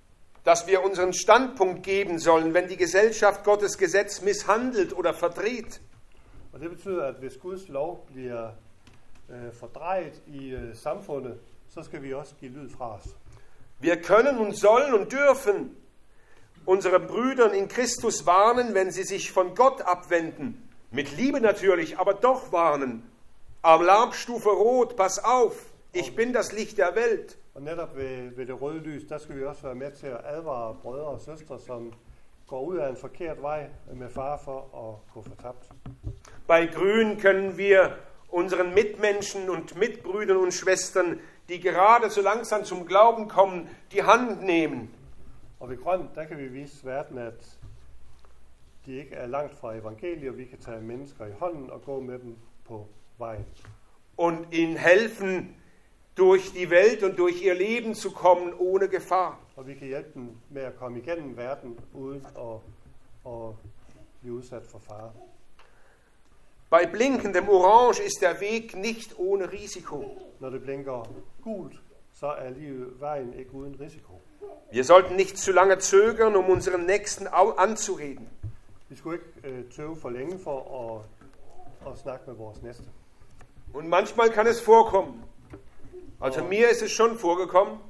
dass wir unseren Standpunkt geben sollen, wenn die Gesellschaft Gottes Gesetz misshandelt oder verdreht. Og det betyder, at hvis Guds lov bliver øh, fordrejet i øh, samfundet, så skal vi også give lyd fra os. Wir können und sollen und dürfen unsere Brüder in Christus warnen, wenn sie sich von Gott abwenden. Mit Liebe natürlich, aber doch warnen. Alarmstufe rot, pass auf, ich bin das Licht der Welt. Og netop ved, ved det røde lys, der skal vi også være med til at advare brødre og søstre, som går ud af en forkert vej med fare for at gå fortabt. Bei Grün können wir unseren Mitmenschen und Mitbrüdern und Schwestern, die gerade so langsam zum Glauben kommen, die Hand nehmen. Og ved grøn, der kan vi vise verden, at de ikke er langt fra evangeliet, og vi kan tage mennesker i hånden og gå med dem på vejen. Und ihnen helfen, durch die Welt und durch ihr Leben zu kommen ohne Gefahr. Og vi kan hjælpe dem med at komme igennem verden uden at, at blive udsat for fare. Bei blinkendem Orange ist der Weg nicht ohne Risiko. Når det blinker gult, så er livet vejen ikke uden risiko. Wir sollten nicht zu lange zögern, um unseren Nächsten anzureden. Vi skulle ikke øh, tøve for længe for at, at snakke med vores næste. Und manchmal kann es vorkommen. Also mir ist es schon vorgekommen,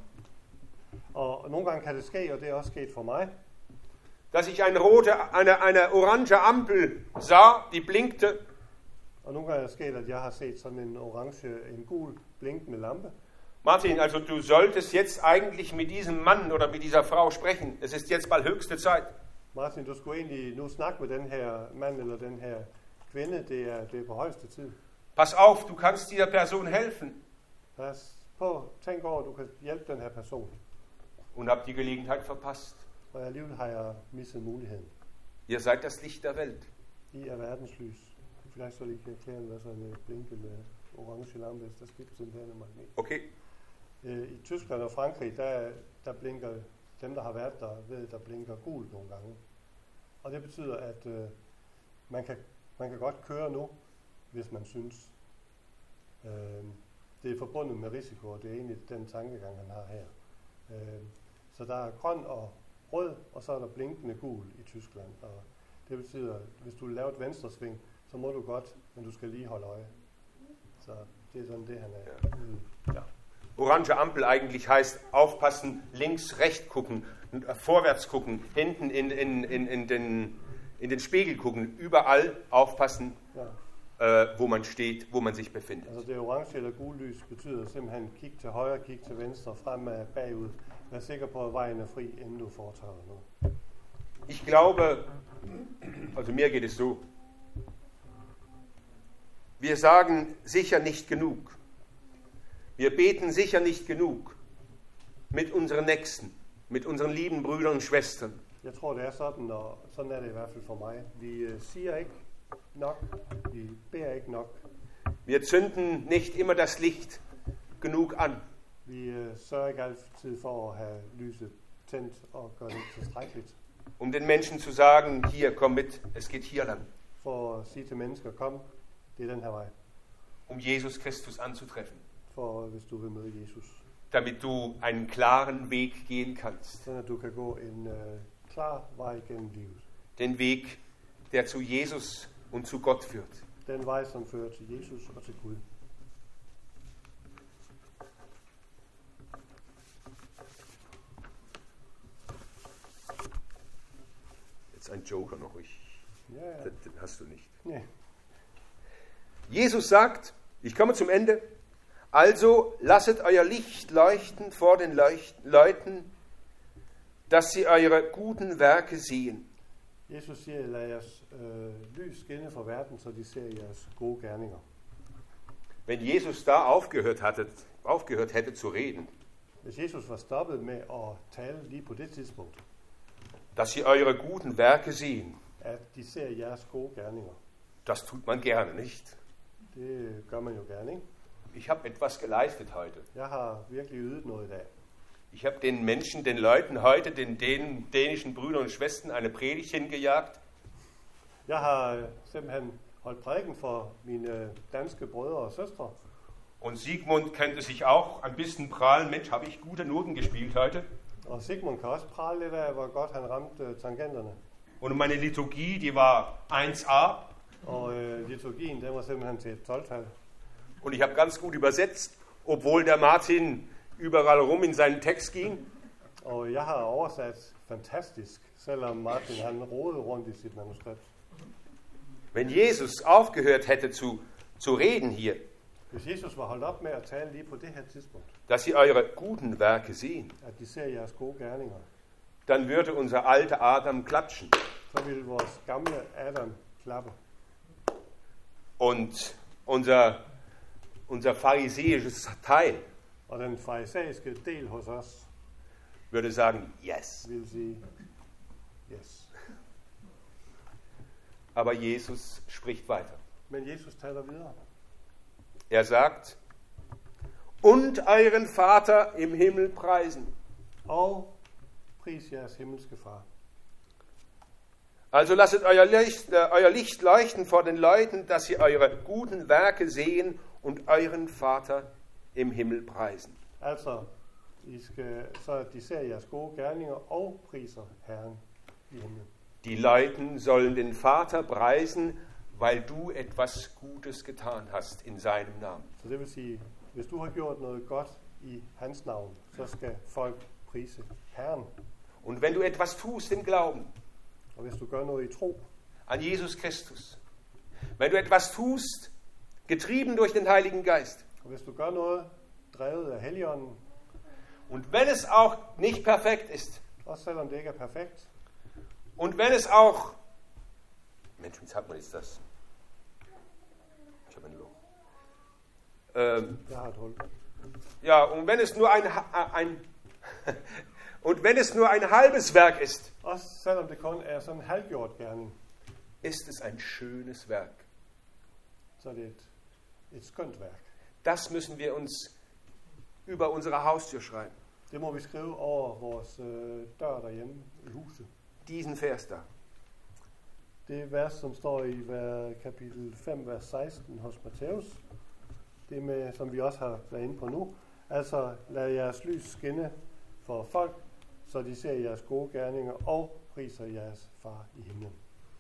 Og nogle gange kan det ske, og det er også sket for mig, dass ich eine rote, eine, eine orange Ampel sah, die blinkte. og nogle gange er det sket, at jeg har set sådan en orange, en gul blinkende lampe. Martin, also du solltest jetzt eigentlich mit diesem Mann oder mit dieser Frau sprechen. Es ist jetzt bald höchste Zeit. Martin, du skulle egentlig nu snakke med den her mand eller den her kvinde, det er, det er på højeste tid. Pass auf, du kannst dieser Person helfen. Pas på, tænk over, at du kan hjælpe den her person. Und hab die Gelegenheit verpasst. Og alligevel har jeg misset muligheden. Ihr seid das Licht der Welt. I er verdens lys. Vielleicht soll ich erklären, hvad sådan en blinkende orange lampe ist. Das gibt es in Dänemark. Okay. I Tyskland og Frankrig, der, der blinker dem, der har været der, ved, der blinker gult nogle gange. Og det betyder, at øh, man, kan, man kan godt køre nu, hvis man synes. Øh, det er forbundet med risiko, og det er egentlig den tankegang, han har her. Øh, så der er grøn og rød, og så er der blinkende gul i Tyskland. Og det betyder, at hvis du laver et venstresving, så må du godt, men du skal lige holde øje. Så det er sådan det, han er. Ja. Ja. Orange Ampel eigentlich heißt aufpassen, links, rechts gucken, vorwärts gucken, hinten in, in, in, in, den, in den Spiegel gucken, überall aufpassen, ja. äh, wo man steht, wo man sich befindet. Altså det orange eller gule lys betyder simpelthen kig til højre, kig til venstre, fremad, bagud. Vær sikker på, at vejen er fri, inden du foretager noget. Ich glaube, also mir geht es so, wir sagen sicher nicht genug. Wir beten sicher nicht genug mit unseren Nächsten, mit unseren lieben Brüdern und Schwestern. Jeg tror, det er sådan, og sådan er det i hvert fald for mig. Vi uh, siger ikke nok, vi beder ikke nok. Wir zünden nicht immer das Licht genug an. Vi uh, sørger ikke altid for at have lyset tændt og gøre det tilstrækkeligt. Um den Menschen zu sagen, hier, komm mit, es geht hier lang. For at sige til mennesker, kom, det er den her vej. Um Jesus Christus anzutreffen. For hvis du vil møde Jesus. Damit du einen klaren Weg gehen kannst. Sådan at du kan gå en uh, klar vej gennem livet. Den Weg, der zu Jesus und zu Gott führt. Den vej, som fører til Jesus og til Gud. Jetzt ein Joker noch. Ich, Ja, ja. den, den hast du nicht. Nee. Jesus sagt, ich komme zum Ende, also lasset euer Licht leuchten vor den Leucht- Leuten, dass sie eure guten Werke sehen. Jesus siger, lad jeres øh, lys skinne for verden, så de ser jeres gode gerninger. Wenn Jesus da aufgehört, hatte, aufgehört hätte zu reden, Hvis Jesus var stoppet med at tale lige på det tidspunkt, dass sie eure guten Werke sehen, at de ser jeres gode gerninger, das tut man gerne, nicht? det gør man jo gerne, ikke? Ich habe etwas geleistet heute. Jeg har virkelig ydet noget i dag. Ich habe den Menschen, den Leuten heute, den dän- dänischen Brüdern und Schwestern eine Predigt hingejagt. Jeg har øh, simpelthen holdt prædiken for mine øh, danske brødre og søstre. Und Sigmund könnte sich auch ein bisschen prahlen, Mensch, habe ich gute Noten gespielt heute. Og Sigmund kan også prale lidt af, hvor godt han ramte øh, tangenterne. Und meine Liturgie, die war eins a. Og øh, liturgien, den var simpelthen til et tolv-tal. Und ich habe ganz gut übersetzt, obwohl der Martin überall rum in seinen Text ging. Og jeg har oversat fantastisk, selvom Martin han rodede rundt i sit manuskript. Wenn Jesus aufgehört hätte zu, zu reden hier, Hvis Jesus var holdt op med at tale lige på det her tidspunkt, dass sie eure guten Werke sehen, at de ser jeres gode gerninger, dann würde unser alter Adam klatschen. så ville vores gamle Adam klappe. Und unser, unser pharisäisches Teil Og den farisæiske del hos os würde sagen, yes. vil sige, yes. Aber Jesus spricht weiter. Men Jesus taler videre. Er sagt, und euren Vater im Himmel preisen. Og pris jeres himmelske far. Also lasset euer Licht, äh, euer Licht leuchten vor den Leuten, dass sie eure guten Werke sehen und euren Vater im Himmel preisen. Altså, I skal, så at de ser jeres gode gerninger og priser Herren i himlen. Die Leute sollen den Vater preisen, weil du etwas Gutes getan hast in seinem Namen. Så det vil sige, hvis du har gjort noget godt i hans navn, så skal folk prise Herren. Und wenn du etwas tust im Glauben Og hvis du gør noget i tro, an Jesus Christus, wenn du etwas tust, getrieben durch den Heiligen Geist, og hvis du gør noget drevet af Helligånden, und wenn es auch nicht perfekt ist, også selvom det ikke er perfekt, und wenn es auch, Mensch, wie sagt man jetzt das? Ich habe ein Loch. Ähm, jeg har et hul. ja, und wenn es nur ein, ein und wenn es nur ein halbes Werk ist, Også selvom det kun er sådan en halvgjort gerning, ist es ein schönes Werk. så er det et, et skønt værk. Das müssen wir uns über unsere Haustür schreiben. Det må vi skrive over vores øh, dør derhjemme i huset. Diesen Vers da. Det vers, som står i hver kapitel fem, vers seksten hos Matthæus, det med, som vi også har været inde på nu. Altså, lad jeres lys skinne for folk, så de ser jeres gode gerninger og priser jeres far i himlen.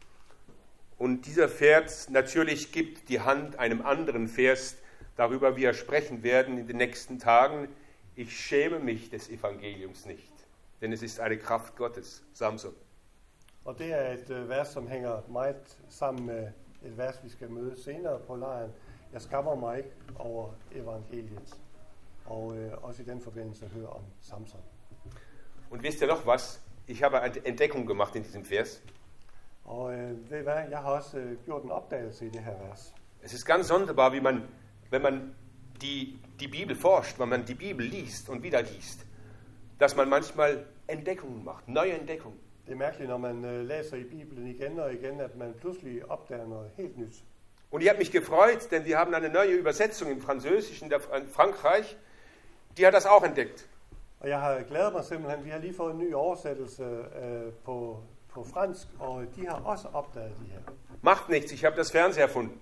Und dieser Vers natürlich gibt die Hand einem anderen Vers, darüber wir sprechen werden in den nächsten Tagen. Ich schäme mich des Evangeliums nicht, denn es ist eine Kraft Gottes. Samson. Og det er et øh, vers, som hænger meget sammen med et vers, vi skal møde senere på lejren. Jeg skammer mig ikke over evangeliet. Og øh, også i den forbindelse høre om Samson. Und wisst ihr noch was? Ich habe eine Entdeckung gemacht in diesem Vers. Og øh, ved I hvad? Jeg har også øh, gjort en opdagelse i det her vers. Es ist ganz sonderbar, wie man, wenn man die, die Bibel forscht, wenn man die Bibel liest und wieder liest, dass man manchmal Entdeckungen macht, neue Entdeckungen. Det er mærkeligt, når man øh, læser i Bibelen igen og igen, at man pludselig opdager noget helt nyt. Und ich habe mich gefreut, denn wir haben eine neue Übersetzung im Französischen der in Frankreich, die hat das auch entdeckt. Og jeg har glædet mig simpelthen, vi har lige fået en ny oversættelse øh, på, på fransk, og de har også opdaget de her. Macht nichts, ich habe das Fernseher erfunden.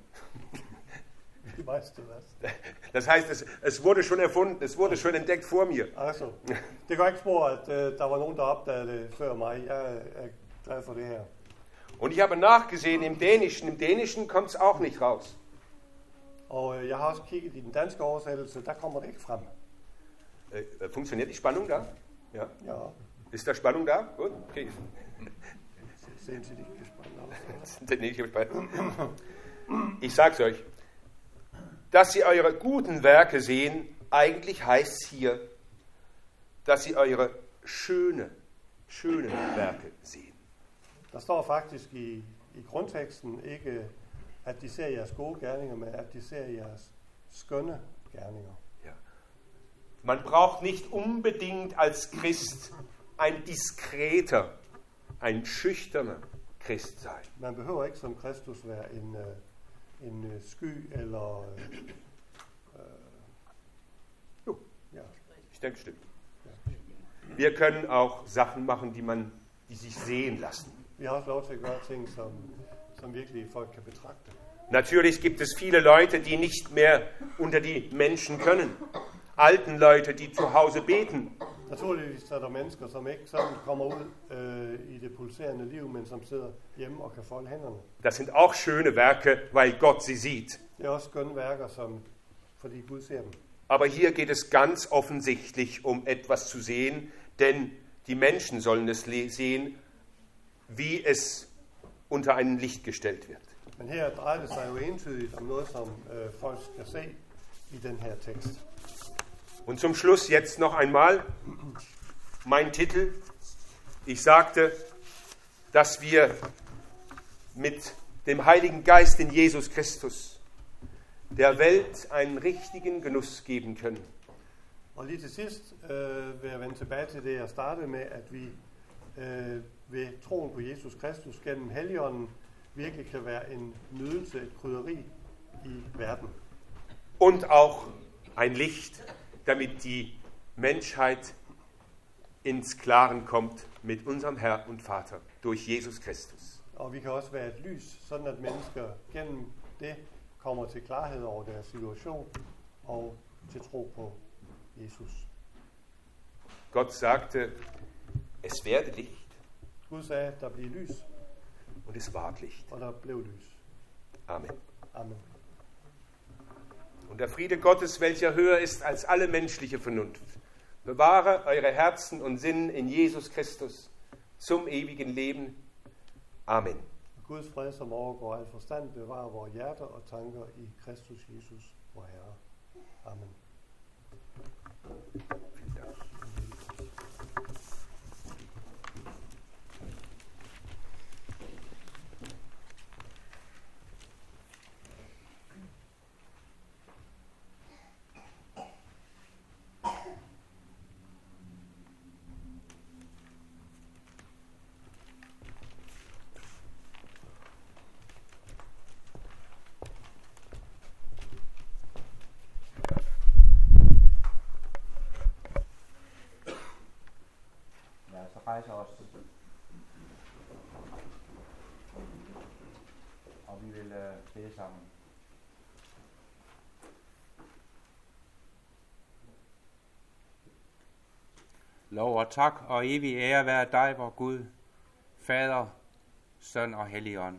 Wie weißt du das? Das heißt, es, es wurde schon erfunden, es wurde schon entdeckt vor mir. Altså, det går ikke spor, at øh, der var nogen, der opdagede det før mig. Jeg er glad for det her. Und ich habe nachgesehen im Dänischen, im Dänischen kommt es auch nicht raus. Og øh, jeg har også kigget i den danske oversættelse, der kommer det ikke frem. Äh, funktioniert die Spannung da? Ja. Ja, Ist da Spannung da? Gut, okay. sindssygt ikke gespannt. Den nicht gespannt. Ich sag's euch. Dass sie eure guten Werke sehen, eigentlich heißt es hier, dass sie eure schöne, schönen Werke sehen. Der står faktisk i, i grundteksten ikke, at de ser jeres gode gerninger, men at de ser jeres skønne gerninger. Ja. Man braucht nicht unbedingt als Christ ein diskreter, ein schüchterner Christ sein. Man behøver ikke som Kristus være en, øh, en øh, sky eller... Øh, øh, Jo. ja. Ich denke, stimmt. Wir können auch Sachen machen, die man, die sich sehen lassen. Vi har også lov til at gøre ting, som, som virkelig folk kan betragte. Natürlich gibt es viele Leute, die nicht mehr unter die Menschen können. Alten Leute, die zu Hause beten Naturligvis er der mennesker, som ikke sådan kommer ud øh, i det pulserende liv, men som sidder hjemme og kan folde hænderne. Das sind auch schöne Werke, weil Gott sie sieht. Det er også skønne værker, som, fordi Gud ser dem. Aber hier geht es ganz offensichtlich um etwas zu sehen, denn die Menschen sollen es le- sehen, wie es unter ein Licht gestellt wird. Men her drejer det sig jo entydigt om noget, som øh, folk skal se i den her tekst. Und zum Schluss jetzt noch einmal mein Titel. Ich sagte, dass wir mit dem Heiligen Geist in Jesus Christus der Welt einen richtigen Genuss geben können. Og lige til sidst øh, vil jeg vende tilbage til det, jeg startede med, at vi øh, ved troen på Jesus Kristus gennem Helligånden virkelig kan være en nydelse, et krydderi i verden. Und auch ein Licht, damit die Menschheit ins Klaren kommt mit unserem Herr und Vater durch Jesus Christus. Og vi kan også være et lys, sådan at mennesker gennem det kommer til klarhed over deres situation og til tro på Jesus. Gott sagte, es werde Licht, Gud sagde, at der bliver lys, und es ward Licht. og der blev lys. Amen. Amen. Und der Friede Gottes, welcher höher ist als alle menschliche Vernunft, bewahre eure Herzen und Sinnen in Jesus Christus zum ewigen Leben. Amen. Guds fred, som overgår al forstand, bevarer vores hjerter og tanker i Kristus Jesus, vor Herre. Amen. Vielen Dank. Lad os rejse os. Og vi vil øh, bede sammen. Lov og tak og evig ære være dig, vor Gud, Fader, Søn og Helligånd.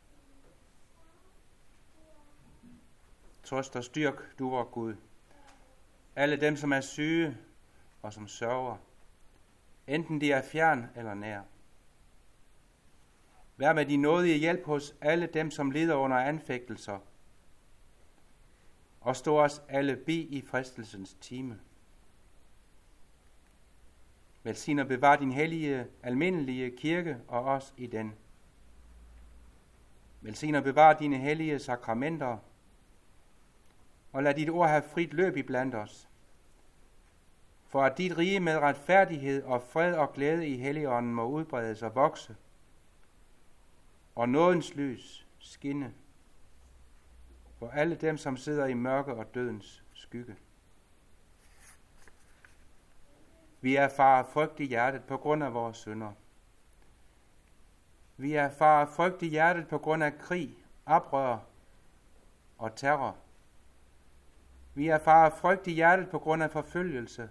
Trøst og styrk, du vor Gud, alle dem, som er syge og som sørger, enten de er fjern eller nær. Vær med din nådige hjælp hos alle dem, som lider under anfægtelser, og stå os alle bi i fristelsens time. Velsign og bevar din hellige, almindelige kirke og os i den. Velsign og bevar dine hellige sakramenter, og lad dit ord have frit løb iblandt os, for at dit rige med retfærdighed og fred og glæde i Helligånden må udbredes og vokse, og nådens lys skinne for alle dem, som sidder i mørke og dødens skygge. Vi erfarer frygt i hjertet på grund af vores synder. Vi erfarer frygt i hjertet på grund af krig, oprør og terror. Vi erfarer frygt i hjertet på grund af forfølgelse.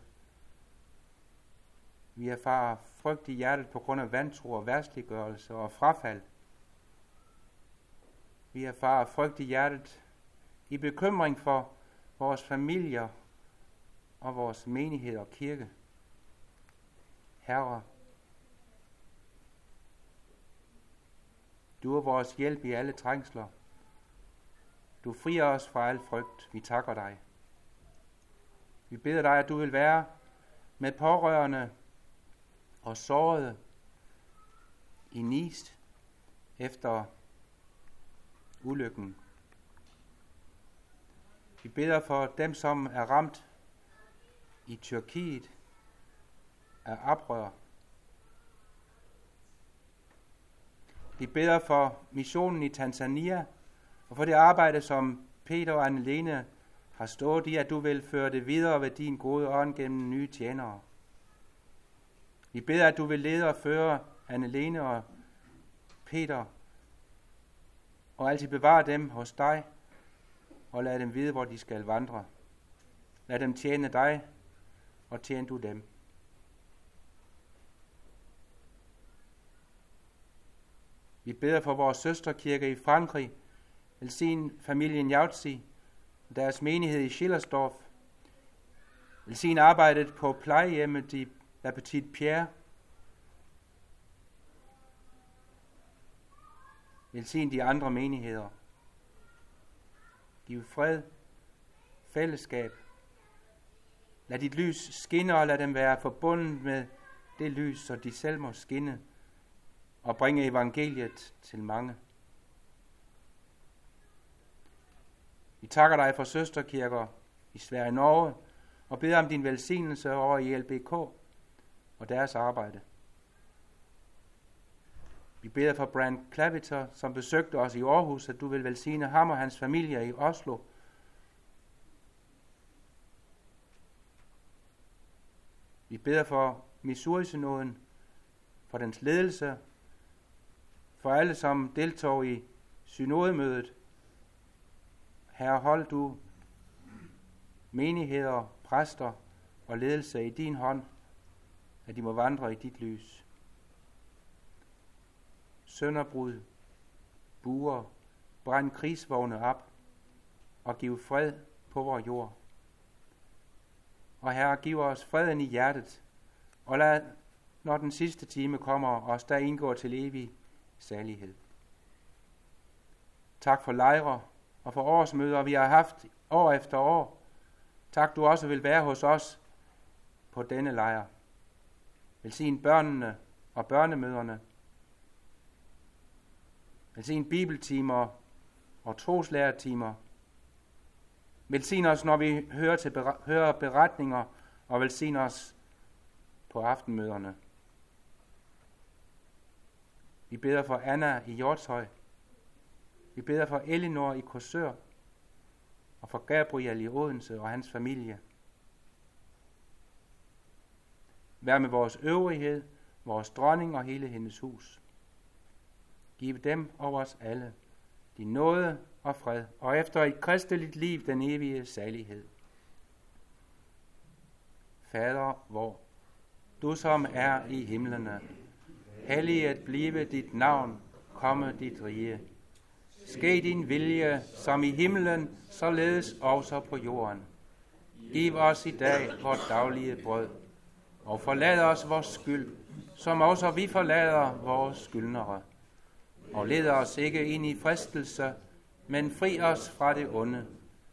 Vi erfarer frygt i hjertet på grund af vantro og verdsliggørelse og frafald. Vi erfarer frygt i hjertet i bekymring for vores familier og vores menighed og kirke. Herre, du er vores hjælp i alle trængsler. Du frier os fra al frygt. Vi takker dig. Vi beder dig, at du vil være med pårørende og sårede i Nice efter ulykken. Vi beder for dem, som er ramt i Tyrkiet af oprør. Vi beder for missionen i Tanzania og for det arbejde, som Peter og Anne-Lene har stået i, at du vil føre det videre ved din gode ånd gennem nye tjenere. Vi beder, at du vil lede og føre Anne-Lene og Peter, og altid bevare dem hos dig, og lad dem vide, hvor de skal vandre. Lad dem tjene dig, og tjene du dem. Vi beder for vores søsterkirke i Frankrig. Velsign familien Jautzi, deres menighed i Schillersdorf. Velsign arbejdet på plejehjemmet i La Petite Pierre. Velsign de andre menigheder. Giv fred, fællesskab. Lad dit lys skinne, og lad dem være forbundet med det lys, så de selv må skinne og bringe evangeliet til mange. Vi takker dig for søsterkirker i Sverige og Norge, og beder om din velsignelse over i L B K og deres arbejde. Vi beder for Brand Claviter, som besøgte os i Aarhus, at du vil velsigne ham og hans familie i Oslo. Vi beder for Missouri-synoden, for dens ledelse, for alle, som deltog i synodemødet. Herre, hold du menigheder, præster og ledelse i din hånd, at de må vandre i dit lys. Sønderbrud, buer, brænd krigsvogne op og giv fred på vor jord. Og Herre, giv os freden i hjertet, og lad, når den sidste time kommer, os der indgår til evig salighed. Tak for lejre og for årsmøder, vi har haft år efter år. Tak, du også vil være hos os på denne lejr. Velsign børnene og børnemøderne. Velsign bibeltimer og troslærertimer. Velsign os, når vi hører, til ber- hører beretninger, og velsign os på aftenmøderne. Vi beder for Anna i Hjortshøj. Vi beder for Elinor i Korsør, og for Gabriel i Odense og hans familie. Vær med vores øvrighed, vores dronning og hele hendes hus. Giv dem og os alle din nåde og fred, og efter et kristeligt liv den evige salighed. Fader vor, du som er i himlene, helliget blive dit navn, komme dit rige. Ske din vilje, som i himlen, således også på jorden. Giv os i dag vort daglige brød, og forlad os vores skyld, som også vi forlader vores skyldnere. Og led os ikke ind i fristelse, men fri os fra det onde,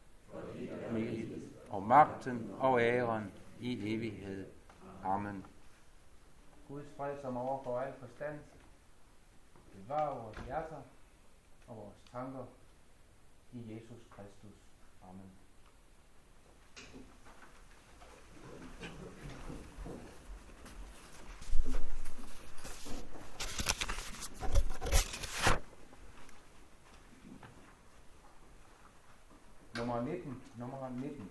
og magten og æren i evighed. Amen. Guds fred, som overgår al forstand, bevarer vores hjerter og vores tanker i Jesus Kristus. Amen. Nummer nitten. Nummer nitten.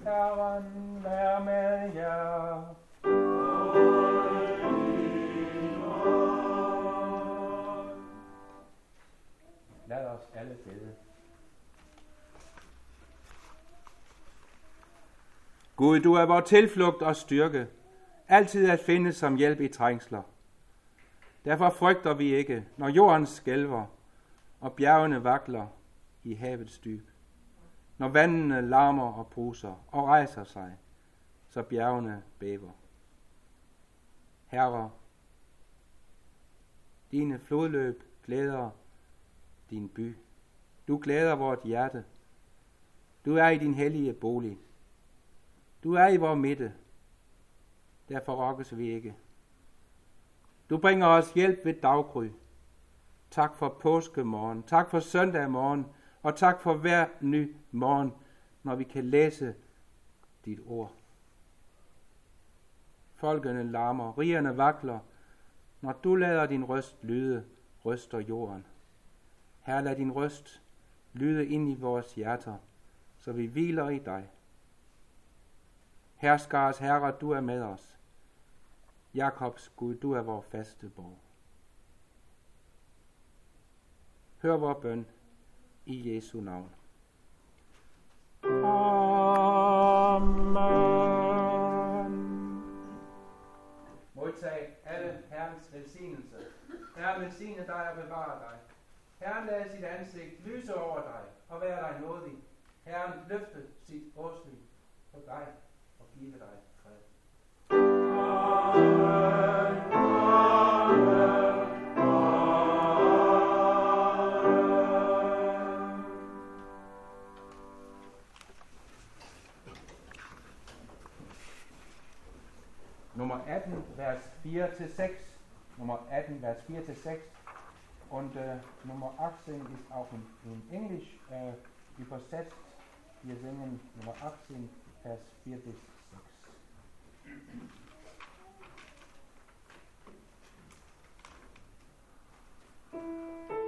Herren være med jer. Lad os alle bede. Gud, du er vor tilflugt og styrke, altid at finde som hjælp i trængsler. Derfor frygter vi ikke, når jorden skælver, og bjergene vakler i havets dyb. Når vandene larmer og bruser og rejser sig, så bjergene bæver. Herre, dine flodløb glæder din by. Du glæder vort hjerte. Du er i din hellige bolig. Du er i vor midte. Derfor rokkes vi ikke. Du bringer os hjælp ved daggry. Tak for påskemorgen. Tak for søndag morgen. Og tak for hver ny morgen, når vi kan læse dit ord. Folkene larmer, rigerne vakler. Når du lader din røst lyde, ryster jorden. Her lad din røst lyde ind i vores hjerter, så vi hviler i dig. Herskars Herre, du er med os. Jakobs Gud, du er vor faste borg. Hør vor bøn i Jesu navn. Amen. Modtag alle Herrens velsignelse. Herren velsigne dig og bevare dig. Herren lade sit ansigt lyse over dig og være dig nådig. Herren løfte sit åsyn på dig og give dig fred. Amen. Nummer atten, Vers vier bis sechs. Nummer atten, Vers vier bis sechs. Und äh, Nummer achtzehn ist auch in, in Englisch äh, übersetzt. Wir singen Nummer achtzehn, Vers vier bis sechs.